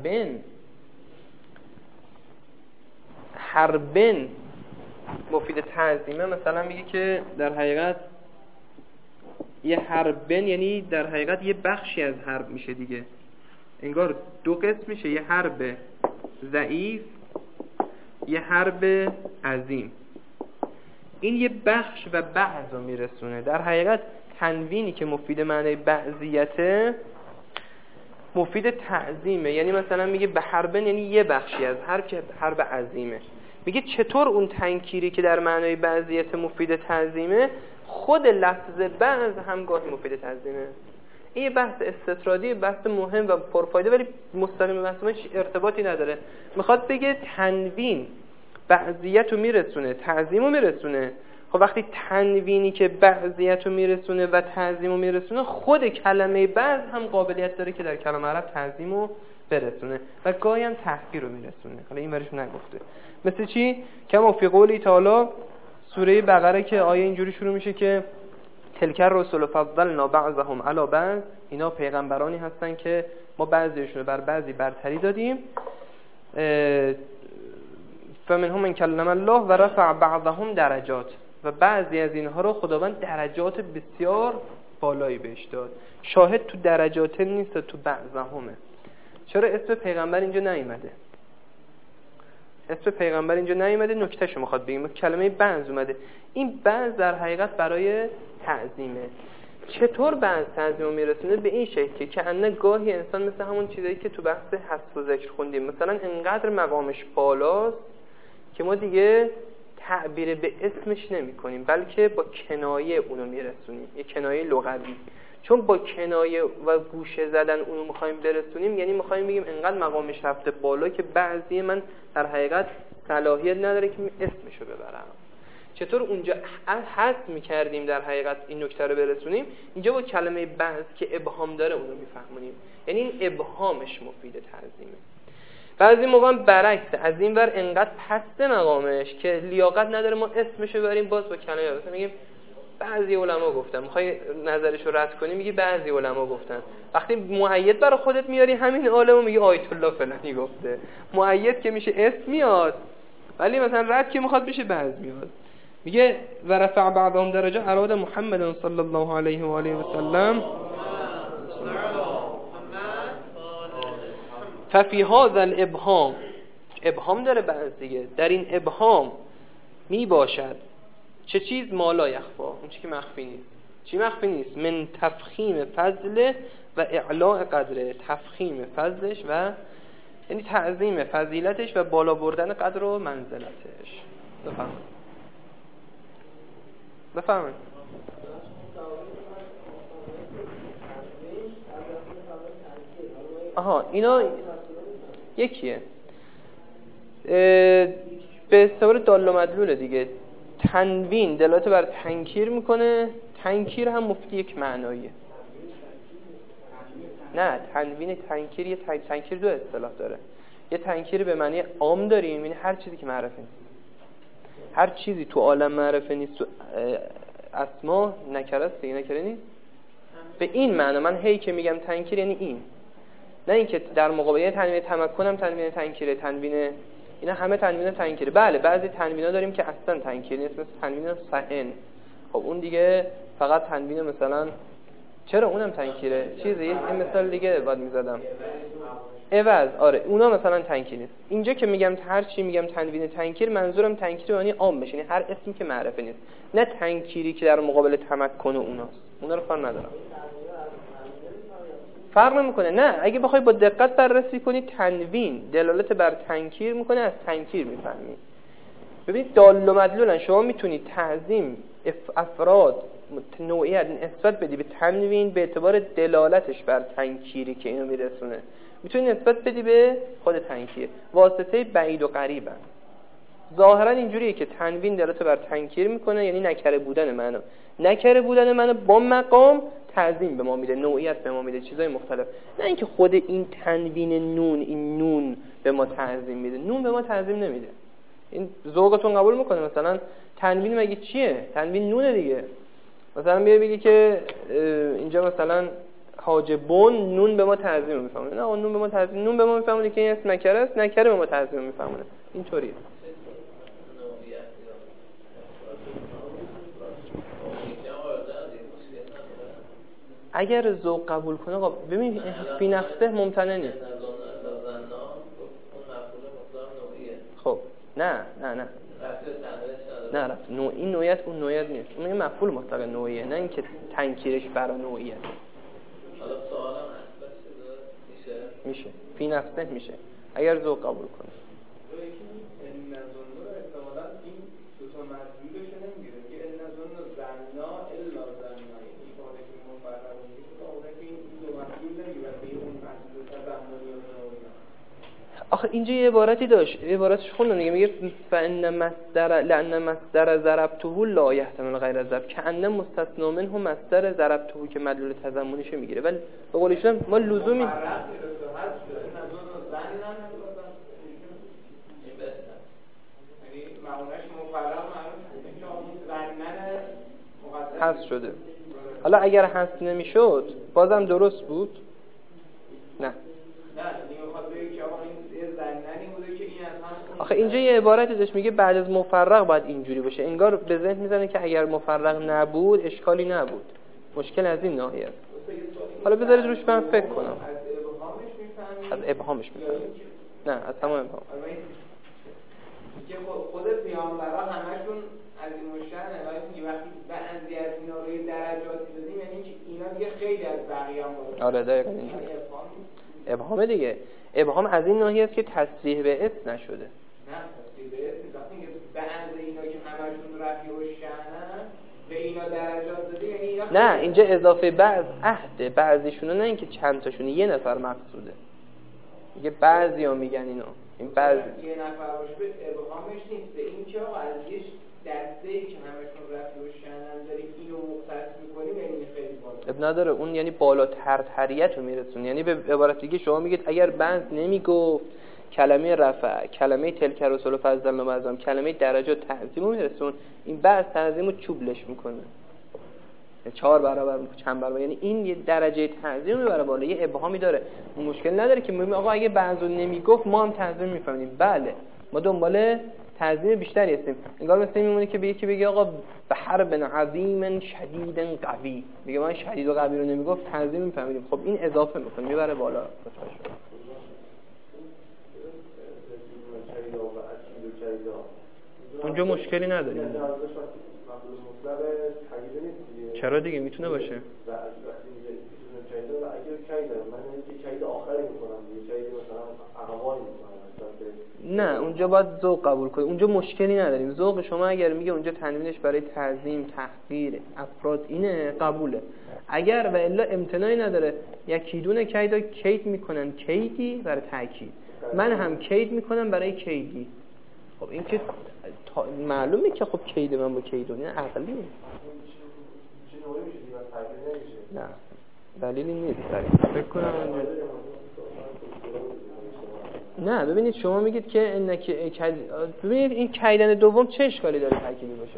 حربن مفید تعظیمه، مثلا میگه که در حقیقت یه حربن یعنی در حقیقت یه بخشی از حرب میشه دیگه، انگار دو قسم میشه، یه حرب ضعیف یه حرب عظیم. این یه بخش و بعض رو میرسونه. در حقیقت تنوینی که مفید معنی بعضیته مفید تعظیمه. یعنی مثلا میگه به حربن، یعنی یه بخشی از حرب عظیمه. میگه چطور اون تنکیری که در معنای بعضیت مفید تعظیمه، خود لفظ بعض هم گاهی مفید تعظیمه. این یه بحث استطرادی، بحث مهم و پرفایده، ولی مستقیم بحث ما ارتباطی نداره. میخواد بگه تنوین بعضیت رو میرسونه، تعظیم رو میرسونه. خب وقتی تنوینی که بعضیت رو میرسونه و تعظیم رو میرسونه، خود کلمه بعض هم قابلیت داره که در کلام عرب تعظیم رو برسونه و گاهی هم تحقیر رو میرسونه. حالا این ورش نگفته. مثل چی؟ کما فی قولی تعالی، سوره بقره که آیه اینجوری شروع میشه که تلک الرسل فضلنا بعضهم علی بعض، اینا پیغمبرانی هستن که ما بعضیشون رو بر بعضی برتری دادیم. فمنهم من کلم الله و رفع بعضهم درجات، و بعضی از اینها رو خداوند درجات بسیار بالایی بهش داد. شاهد تو درجات نیست، تو بعضهمه. چرا اسم پیغمبر اینجا نیامده؟ اسم پیغمبر اینجا نیامده، نکتهشو میخواد بگیم. کلمه بعض اومده. این بعض در حقیقت برای تعظیمه. چطور بعض تعظیم میرسونه؟ به این شکل که انه گاهی انسان مثل همون چیزایی که تو بحث حذف و ذکر خوندیم، مثلا انقدر مقامش بالاست که ما دیگه تعبیر به اسمش نمی کنیم، بلکه با کنایه اونو میرسونیم، یه کنایه لغوی. چون با کنایه و گوشه زدن اونو میخوایم برسونیم، یعنی میخوایم بگیم انقدر مقامش رفته بالا که بعضی من در حقیقت صلاحیت نداره که اسمشو ببرم. چطور اونجا حذف میکردیم در حقیقت این نکته رو برسونیم، اینجا با کلمه بعض که ابهام داره اونو میفهمونیم. یعنی این ابهامش مفید تعظیمه. بعضی موقع برعکس، از این ور انقدر پسته مقامش که لیاقت نداره ما اسمشو ببریم، باز با کلمه مثلا میگیم بعضی علما گفتن، میخوای نظرشو رد کنی میگی بعضی علما گفتن. وقتی مؤید برای خودت میاری همین عالمو میگی آیت الله فلانی گفته. مؤید که میشه اسم میاد، ولی مثلا رد که میخواد بشه بعض میاد. میگه و رفع بعضهم درجه اراد محمد صلی الله علیه و آله و سلم ففی هذا الابهام، ابهام داره بعض دیگه. در این ابهام می باشد چه چیز؟ ما لا یخفا، اون چی که مخفی نیست. چی مخفی نیست؟ من تفخیم فضل و اعلاء قدره، تفخیم فضلش و یعنی تعظیم فضیلتش و بالا بردن قدر و منزلتش. بفهمید. آها اینا یکیه، به اعتبار دال و مدلوله دیگه. تنوین دلالت بر تنکیر میکنه، تنکیر هم مفتی یک معناییه. نه، تنوین تنکیر، یه تنکیر دو اصطلاح داره. یه تنکیر به معنی عام داریم، یعنی هر چیزی که معرفه نیست، هر چیزی تو عالم معرفه نیست، تو اسما نکره است دیگه، نکره نیست. به این معنی من هی که میگم تنکیر یعنی این، نه اینکه در مقابل تنوین تمکنم تنوین تنکیره، تنوین اینا همه تنوین تنکیره. بله بعضی تنوینا داریم که اصلا تنکیر نیست، مثل تنوین صحن. خب اون دیگه فقط تنوین مثلا، چرا اونم تنکیره؟ چیزی یه مثال دیگه بعد میزدم عوض. آره اونا مثلا تنکیر نیست. اینجا که میگم هر چی میگم تنوین تنکیر، منظورم تنکیر یعنی عام بشه، یعنی هر اسمی که معرفه نیست، نه تنکیری که در مقابل تمکن اوناست. اونا رو کار ندارم، فرق نمیکنه. نه، اگه بخوای با دقت بررسی کنی، تنوین دلالت بر تنکیر میکنه، از تنکیر میفهمی. ببینید دال و مدلولن. شما میتونید تعظیم افراد نوعیت نسبت بدی به تنوین به اعتبار دلالتش بر تنکیری که اینو میرسونه. میتونی نسبت بدی به خود تنکیر، واسطه بعید و قریبن. ظاهرا اینجوریه که تنوین دلالت بر تنکیر میکنه، یعنی نکره بودن منو، نکره بودن منو با مقام تعظیم به ما میده، نوعیت به ما میده، چیزای مختلف. نه اینکه خود این تنوین نون، این نون به ما تعظیم میده. نون به ما تعظیم نمیده. این ذوقتون قبول میکنه؟ مثلا تنوین مگه چیه؟ تنوین نونه دیگه. مثلا میگه بگی که اینجا مثلا حاجبون، نون به ما تعظیم میفهمونه. نه، اون نون به ما تعظیم، نون به ما میفهمونه که این اسم نکره است، نکره به ما تعظیم میفهمونه. اینطوریه. اگر ذوق قبول کنه، ببین فی نفسه ممتنع نیست. خب نه رفت این نوعیت اون نوعیت نیست. اون میگه مفعول مطلق نوعیه، نه اینکه تنکیرش برای نوعیت. حالا سوالم میشه فی نفسه میشه اگر ذوق قبول کنه. آخه اینجا یه عبارتی داشت، عبارتش خوندم دیگه، میگه فان مصدر لان مصدر ضربته لا یحتمل غیر ضرب کأن مستثنا منه مصدر ضربته که مدلول تضمنیشو میگیره. ولی به قول ایشون ما لزومی حذف شده. حالا اگر حذف نمیشد بازم درست بود؟ نه. آخه اینجا یه عبارتی داشت میگه بعد از مفرق باید اینجوری باشه، انگار به ذهن میزنه که اگر مفرق نبود اشکالی نبود. مشکل از این ناحیه است. حالا بذارید روش من فکر کنم. از ابهامش میفهمم. نه از تمام ابهام. که خود پیامبرا همشون از این مشکل وقتی بعضی از اینا روی درجاتی دادیم، یعنی که اینا دیگه خیلی از بقیه هم بالا. آره دقیقاً اینجوری. ابهام دیگه. ابهام از این ناحیه است که تصریح به اسم نشده. نه تصریح به اسم وقتی که بعضی اینا که همشون رفیع و شأنن به اینا درجات دادیم، یعنی اینا نه اینجا اضافه بعض عهد بعضیشون، نه اینکه چند تاشون، یه نفر مقصوده. میگه بعضیا میگن اینو. این بعض یه نفر باشه به ابهامش نیست، به این که آقا از یه دسته‌ای که همشون رفیع و شأنن داریم اینو مختص می‌کنیم، یعنی خیلی بالا. اب نداره اون یعنی بالاترتریت رو میرسون. یعنی به عبارت دیگه شما میگید اگر بعض نمیگفت کلمه رفع، کلمه تلک رسول فضلنا بعضم، کلمه درجات تعظیم رو میرسون، این بعض تعظیم رو چوبلش میکنه 4 برابر چند برابر، یعنی این یه درجه تعظیم میبره بالا. یه ابهامی داره، مشکل نداره که میگیم آقا اگه بعضو نمیگفت ما هم تعظیم میفهمیم. بله ما دنبال تعظیم بیشتری هستیم. انگار مثل میمونه که به یکی بگه آقا به حرب عظیم شدید قوی، میگه من شدید و قوی رو نمیگفت تعظیم میفهمیم. خب این اضافه میکنه میبره بالا. اونجا مشکلی نداریم. چرا دیگه میتونه باشه. نه اونجا باید ذوق قبول کنی، اونجا مشکلی نداریم. ذوق شما اگر میگه اونجا تنوینش برای تعظیم، تحقیر افراد اینه قبوله. اگر و الا امتناعی نداره، یکی دونه کیدا کید میکنن کیدی برای تاکید، من هم کید میکنم برای کیدی. خب این که معلومه که خب کید من با کیدون این عقلیه. نه دلیلی نیست فکر کنم. نه ببینید شما میگید که ببینید این کیدن دوم چه اشکالی داره تأکیدی باشه؟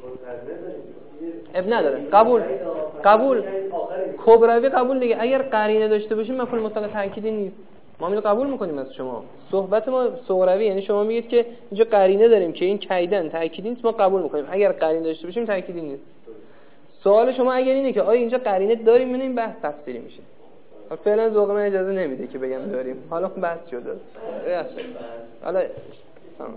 اب نداره. قبول کبروی قبول دیگه. اگر قرینه داشته باشیم مفعول مطلق تأکیدی نیست، ما اینو قبول میکنیم از شما. صحبت ما صغروی، یعنی شما میگید که اینجا قرینه داریم که این کیدن تأکیدی نیست، ما قبول میکنیم. اگر قرینه داشته باشیم تأکیدی نیست. سوال شما اگر اینه که آیا اینجا قرینه داریم یا نه، این بحث تفسیری میشه. فعلا ذوق من اجازه نمیده که بگم داریم. حالا بحث شده. حالا تمام.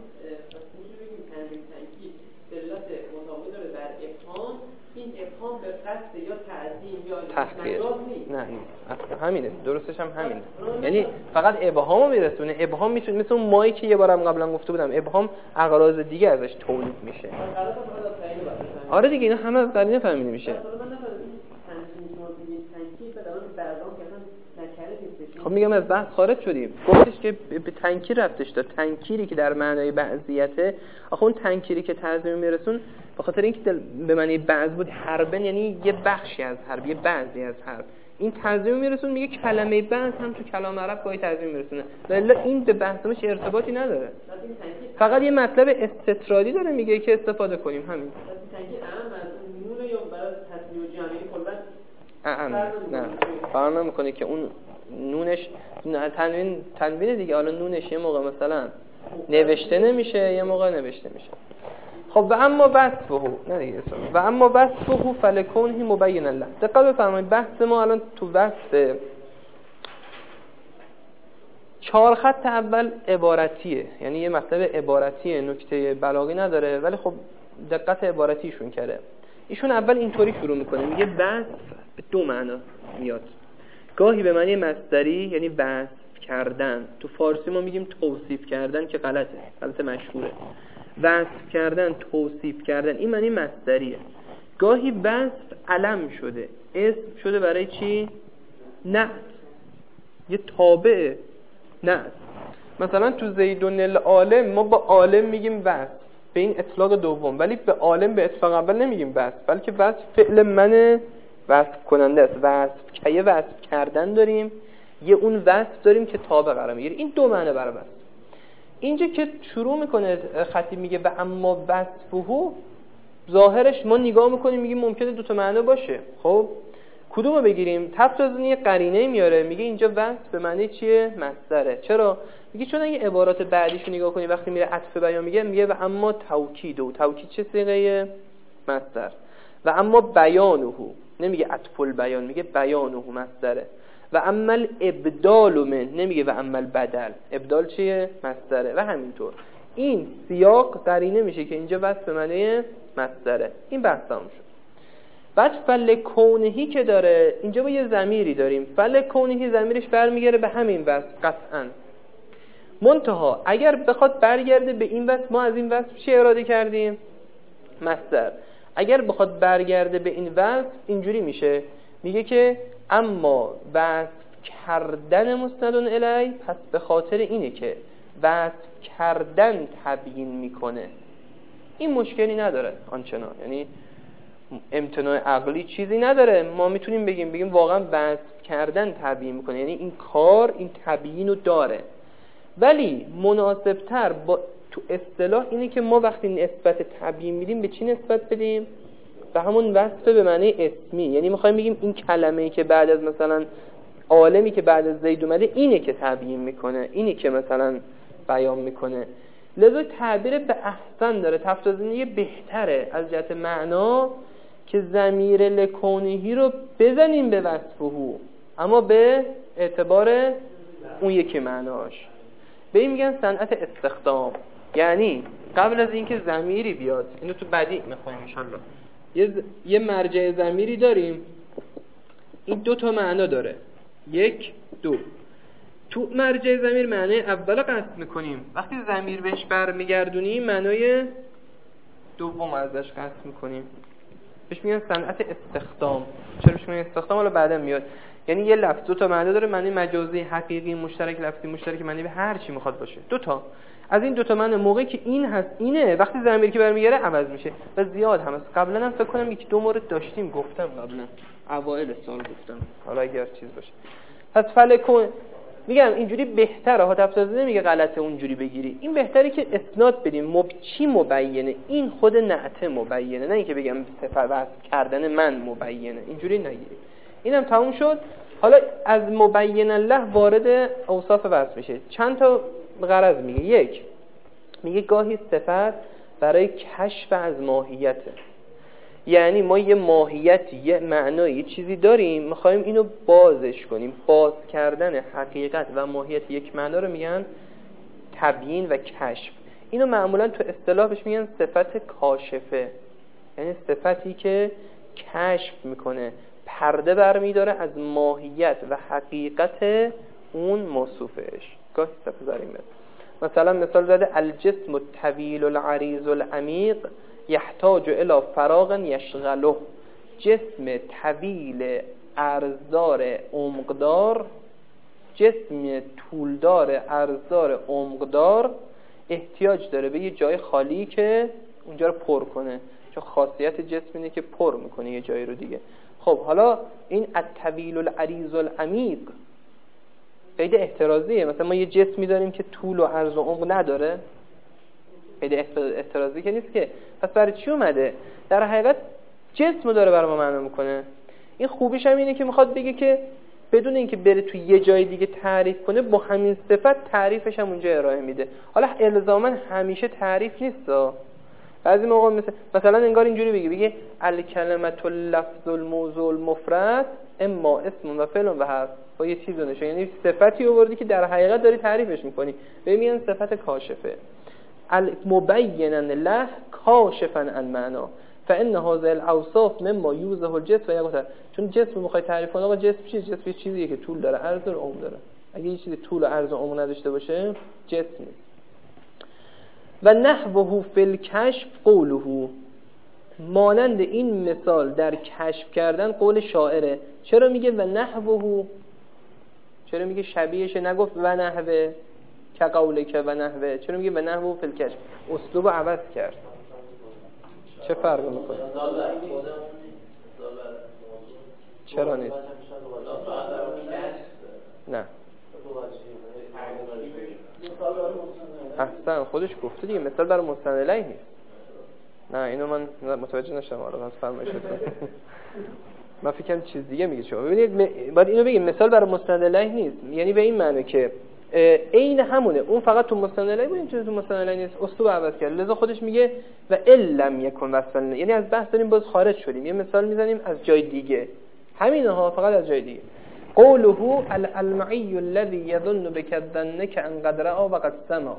این ابهام به قصد یا تعظیم یا تحقیر نه اصلا همینه، درستش هم همینه. یعنی فقط ابهامو میرسونه. ابهام میتونه مثل اون مایی که یه بارم قبلا گفته بودم، ابهام اغراض دیگه ازش تولید میشه. آره دیگه اینا همه از قرینه فهمیده میشه. خب میگم از بحث خارج شدیم. گفتش که به تنکیر رفتش داد. تنکیری که در معنای بعضیته، آخه اون تنکیری که تعظیم میرسون به خاطر اینکه به معنی بعض بود، حربن یعنی یه بخشی از حرب، یه بعضی از حرب. این تعظیم میرسون میگه کلمه بعض هم تو کلام عرب گاهی تعظیم میرسونه، ولی این به بحثمش ارتباطی نداره. فقط یه مطلب استطرادی داره میگه که استفاده کنیم همین. نه فرق نمیکنه که اون نونش تنوین دیگه. حالا نونش یه موقع مثلا نوشته نمیشه، یه موقع نوشته میشه. خب و اما وصفه نه دیگه و اما وصفه فلکونه مبین الله. دقت بفرمایید بحث ما الان تو وصف 4 خط اول عبارتیه، یعنی یه مطلب عبارتیه، نکته بلاغی نداره، ولی خب دقت عبارتیشون کرده. ایشون اول اینطوری شروع میکنه، میگه وصف به 2 معنا میاد. گاهی به معنی مصدری، یعنی وصف کردن. تو فارسی ما میگیم توصیف کردن که غلطه، غلط مشهوره. وصف کردن، توصیف کردن، این معنی مصدریه. گاهی وصف علم شده، اسم شده برای چی؟ نعت، یه تابع نعت. مثلا تو زیدون العالم ما با عالم میگیم وصف به این اطلاق دوم، ولی به عالم به اطلاق اول نمیگیم وصف، بلکه وصف فعل من وصف کننده است. وصف که یه وصف کردن داریم، یه اون وصف داریم که تابع قرار میگیره. این 2 معنی برای وصف. اینجا که شروع میکنه خطیب میگه و اما وصفه، ظاهرش ما نگاه میکنیم میگیم ممکنه 2 تا معنی باشه. خب کدومو بگیریم؟ تفسیرزنی یه قرینه میاره، میگه اینجا وصف به معنی چیه؟ مصدره. چرا؟ میگه چون اگه عبارات بعدیشو نگاه کنی وقتی میره عطف بیان میگه و اما توکید، و توکید چه صیغه؟ مصدر. و اما بیانه، نمیگه عطف البیان، میگه بیانه مصدره. و اما الابدال من، نمیگه و اما البدل. ابدال چیه؟ مصدره. و همینطور این سیاق قرینه میشه که اینجا وصف به معنی مصدره. این بحث تموم شد. بعد فلکونهی که داره، اینجا با یه ضمیری داریم. فلکونهی ضمیرش برمیگره به همین وصف قطعاً. منتها اگر بخواد برگرده به این وصف، ما از این وصف چی اراده کردیم؟ مصدر. اگر بخواد برگرده به این وصف اینجوری میشه، میگه که اما وصف کردن مسند الی، پس به خاطر اینه که وصف کردن تبیین میکنه. این مشکلی نداره آنچنان، یعنی امتناع عقلی چیزی نداره. ما میتونیم بگیم واقعا وصف کردن تبیین میکنه، یعنی این کار این تبیین رو داره. ولی مناسبتر با تو اصطلاح اینه که ما وقتی نسبت تبیین میدیم به چی نسبت بدیم؟ به همون وصف به معنی اسمی. یعنی میخوایم بگیم این کلمه‌ای که بعد از مثلا عالمی که بعد از زید اومده اینه که تبیین میکنه، اینه که مثلا بیان میکنه. لذا تعبیر به احسن داره، تفسیرزنی بهتره از جهت معنا که ضمیر لکونهی رو بزنیم به وصفه، اما به اعتبار اون یکی معناش. به این میگن صنعت استخدام. یعنی قبل از اینکه ضمیری بیاد، اینو تو بدیع میخوایم ان شاءالله، یه مرجع ضمیری داریم، این 2 تا معنا داره، 1 2. تو مرجع ضمیر معنی اول قصد میکنیم، وقتی ضمیر بهش برمیگردونیم معنای دوم ازش قصد میکنیم. بهش میگن صنعت استخدام. چرا بهش میگن استخدام؟ حالا بعدا میاد. یعنی یه لفظ 2 تا معنی داره، معنی مجازی، حقیقی، مشترک، لفظی، مشترک، معنی به هر چی میخواد باشه. 2 تا از این 2 تا معنی موقعی که این هست اینه، وقتی ضمیر که برمیگره عوض میشه و زیاد هم است. قبلا هم فکر کنم 1-2 مورد داشتیم، گفتم قبلا اوایل سال گفتم، حالا اگر چیز باشه. پس فلکون میگم اینجوری بهتره ها، تفسیر نمیگه غلطه اونجوری بگیری. این بهتره که اسناد بدیم. چی مبینه؟ این خود نعت مبینه، نه اینکه بگم صفت وصف کردن من مبینه. اینجوری نگیریم. اینم تموم شد. حالا از مبین الله وارد اوصاف وصف میشه. چند تا غرض میگه. 1 میگه گاهی صفت برای کشف از ماهیته، یعنی ما یه ماهیتی، یه معنایی، یه چیزی داریم، میخوایم اینو بازش کنیم. باز کردن حقیقت و ماهیت یک معنا رو میگن تبیین و کشف. اینو معمولا تو اصطلاح بهش میگن صفت کاشفه، یعنی صفتی که کشف میکنه، پرده برمیداره از ماهیت و حقیقت اون موصوفش. گاهی صفت داریم. مثلا مثال زده الجسم الطویل العریض العمیق یحتاج الی فراغ یشغله. جسم طویل عرضدار عمقدار، جسم طولدار عرضدار عمقدار احتیاج داره به یه جای خالی که اونجا رو پر کنه، چون خاصیت جسم اینه که پر میکنه یه جایی رو دیگه. خب حالا این الطویل العریض العمیق قید احترازیه. مثلا ما یه جسمی داریم که طول و عرض و عمق نداره، قید احترازی که نیست که. پس برای چی اومده؟ در حقیقت جسمو داره برای ما معنا میکنه. این خوبیش هم اینه که میخواد بگه که بدون اینکه بره تو یه جای دیگه تعریف کنه، با همین صفت تعریفش هم اونجا ارائه میده. حالا الزاما همیشه تعریف نیست. بعضی موقع مثلا انگار اینجوری بگه الکلمۃ اللفظ الموضوع المفرد اما اسم و فعل و حرف، با یه چیز نشون، یعنی صفتی آوردی که در حقیقت داری تعریفش میکنی. ببین صفت کاشفه، مبینا له کاشفا عن معنا، فان هذه الاوصاف مما یوزه الجسم و یقطع. چون جسم میخوای تعریف کنی، آقا جسم چیه؟ جسم چیزیه که طول داره، عرض داره، عمق داره. اگه یه چیزی طول و عرض و عمق نداشته باشه جسم نیست. و نحوه فی الکشف قوله، مانند این مثال در کشف کردن قول شاعره. چرا میگه و نحوه؟ چرا میگه شبیهشه؟ نگفت و نحوه که قوله که و نحوه. چرا میگه و نحوه فی الکشف؟ اسلوب عوض کرد. چه فرق میکنه؟ چرا نیست؟ نه احسن، خودش گفته دیگه مثال برای مستند الیه نیست. نه اینو من متوجه نشدم. آره از فرمایشتون من فکرم چیز دیگه میگه. شما ببینید باید اینو بگیم مثال برای مستند الیه نیست، یعنی به این معنی که عین همونه، اون فقط تو مستند الیه بود، این چیز تو مستند الیه نیست، اسلوب عوض کرد. لذا خودش میگه و لم یکن وصفا، یعنی از بحث داریم باز خارج شدیم، یه مثال میزنیم از جای دیگه، همینها فقط از جای دیگه. قوله المعی الذی یظن بک الظن کأن رأى و قد سمع،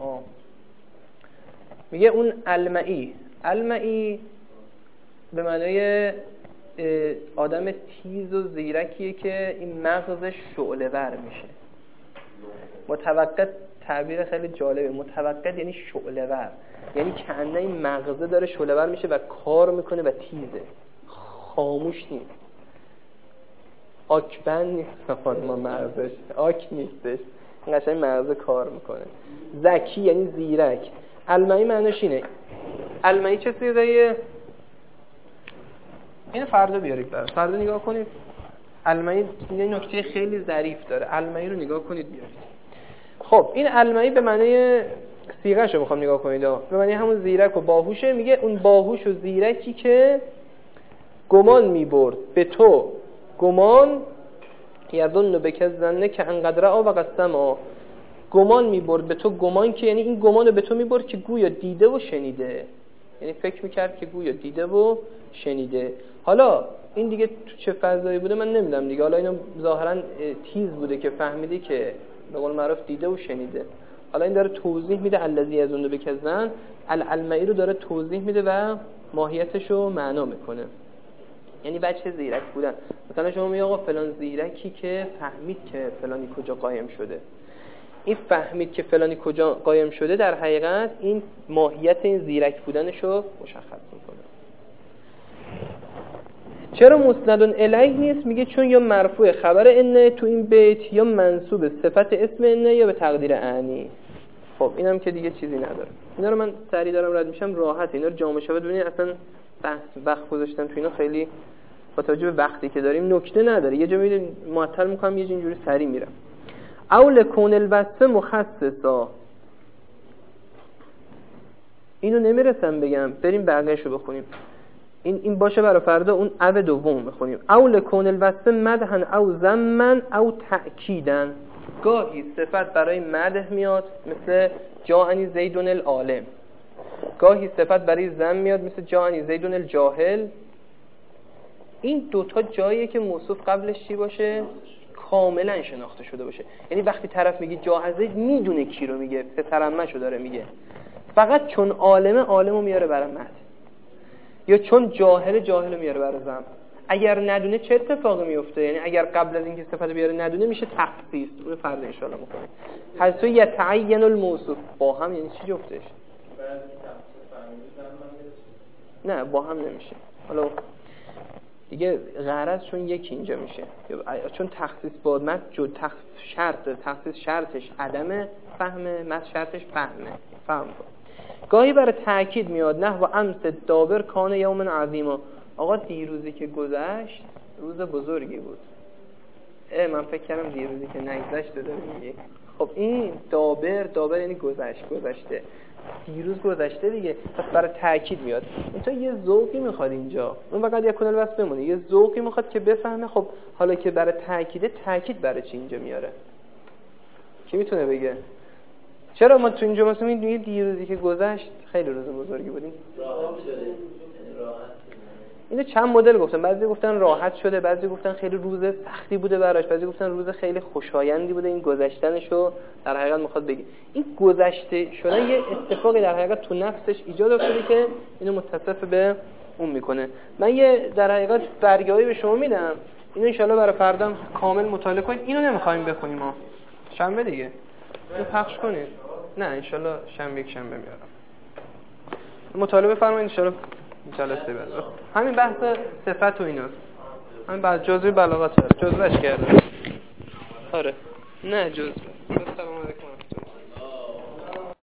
میگه اون المعی به معنای آدم تیز و زیرکیه که این مغزش شعله ور میشه. متوقد تعبیر خیلی جالبه، متوقد یعنی شعله ور، یعنی کأنه این مغزه داره شعله ور میشه و کار میکنه و تیزه، خاموش نیست، آکبند نیست. ما مغزش آک نیستش، قشنگ مغزه کار میکنه. ذکی یعنی زیرک. المعی معنیش اینه. المعی چه صیغه‌ایه؟ اینو فردا بیارید برام، فردا نگاه کنید. المعی یه نکته خیلی ظریف داره، المعی رو نگاه کنید بیارید. خب این المعی به معنی صیغه‌شو میخوام نگاه کنید، به معنی همون زیرک و باهوشه. میگه اون باهوش و زیرکی که گمان میبرد به تو، گمان یظن بک الظن کأن رأى و قد سمع، گمان میبرد به تو، گمان که یعنی این گمان رو به تو میبرد که گویا دیده و شنیده، یعنی فکر میکرد که گویا دیده و شنیده. حالا این دیگه تو چه فضایی بوده من نمیدونم دیگه، حالا اینو ظاهرا تیز بوده که فهمیده که به قول معروف دیده و شنیده. حالا این داره توضیح میده الذی یظن بک الظن، المعی رو داره توضیح میده و ماهیتش رو معنا میکنه، یعنی بچه زیرک بودن. مثلا شما میگه آقا فلان زیرکی که فهمید که فلانی کجا قایم شده، این فهمید که فلانی کجا قایم شده در حقیقت این ماهیت این زیرک بودنش رو مشخص میکنه. چرا مسند الیه نیست؟ میگه چون یا مرفوع خبر انه تو این بیت، یا منصوب صفت اسم انه، یا به تقدیر اعنی. خب اینم که دیگه چیزی نداره. اینا رو من سریع دارم رد میشم، راحت اینا رو جامع شود ببینید. اصلا وقت گذاشتن تو اینا خیلی با توجه به وقتی که داریم نکته نداره، یه جا میبینید معطل میکنم، یه جا اینجوری سریع میرم. اول کون الوصف مخصصا، اینو نمیرسم بگم، بریم بقیه‌شو بخونیم. این باشه برای فردا، اون او دوم بخونیم. اول کون الوصف مدحن او ذمن او تأکیدن، گاهی صفت برای مدح میاد مثل جاءنی زیدون العالم، گاهی صفت برای ذم میاد مثل جاءنی زیدون الجاهل. این دوتا جاییه که موصوف قبلش چی باشه؟ کاملا شناخته شده باشه. یعنی وقتی طرف میگه جاء زید میدونه کی رو میگه، پسرعمه‌شو داره میگه، فقط چون عالمو میاره برای مدح، یا چون جاهلو میاره برای ذم. اگر ندونه چه اتفاقی میفته؟ یعنی اگر قبل از اینکه صفت بیاره ندونه میشه تخصیص. اون فرض ان شاء الله میکنه. حذف یتعین الموصوف با هم یعنی چی جفتش؟ نه با هم نمیشه. حالا دیگه غرض چون یکی اینجا میشه، چون تخصیص با مد تخصیص شرطش عدم فهمه، مد شرطش فهم کن. گاهی برای تأکید میاد، نه و امس دابر کان یوم عظیما، آقا دیروزی که گذشت روز بزرگی بود. من فکر کردم دیروزی که نگذشت داره میگه. خب این دابر یعنی گذشته، دیروز گذشته دیگه، پس برای تأکید میاد. اونتا یه ذوقی میخواد اینجا، اون فقط یکون الوصف بمونه، یه ذوقی میخواد که بفهمه. خب حالا که برای تأکید برای چی اینجا میاره؟ کی میتونه بگه؟ چرا ما تو اینجا مثلا میگیم دیروزی که گذشت خیلی روز بزرگی بودیم؟ اینو چند مدل گفتن، بعضی گفتن راحت شده، بعضی گفتن خیلی روز سختی بوده براش، بعضی گفتن روز خیلی خوشایندی بوده، این گذشتنشو در حقیقت میخواد بگه. این گذشته شدن یه اتفاقی در حقیقت تو نفسش ایجاد افتاده که اینو متصف به اون میکنه. من یه در حقیقت برگه‌ای به شما میدم، اینو ان شاءالله برای فردا کامل مطالعه کنید. اینو نمیخوایم بخونیم ما شنبه دیگه، اینو پخش کنید. نه ان شاءالله شنبه میارم. مطالعه بفرمایید ان شاءالله جلسه بعد. همین بحث صفت و ایناست. همین بعد جزء بلاغت جزءش کرده. آره. نه جزء. سلام علیکم.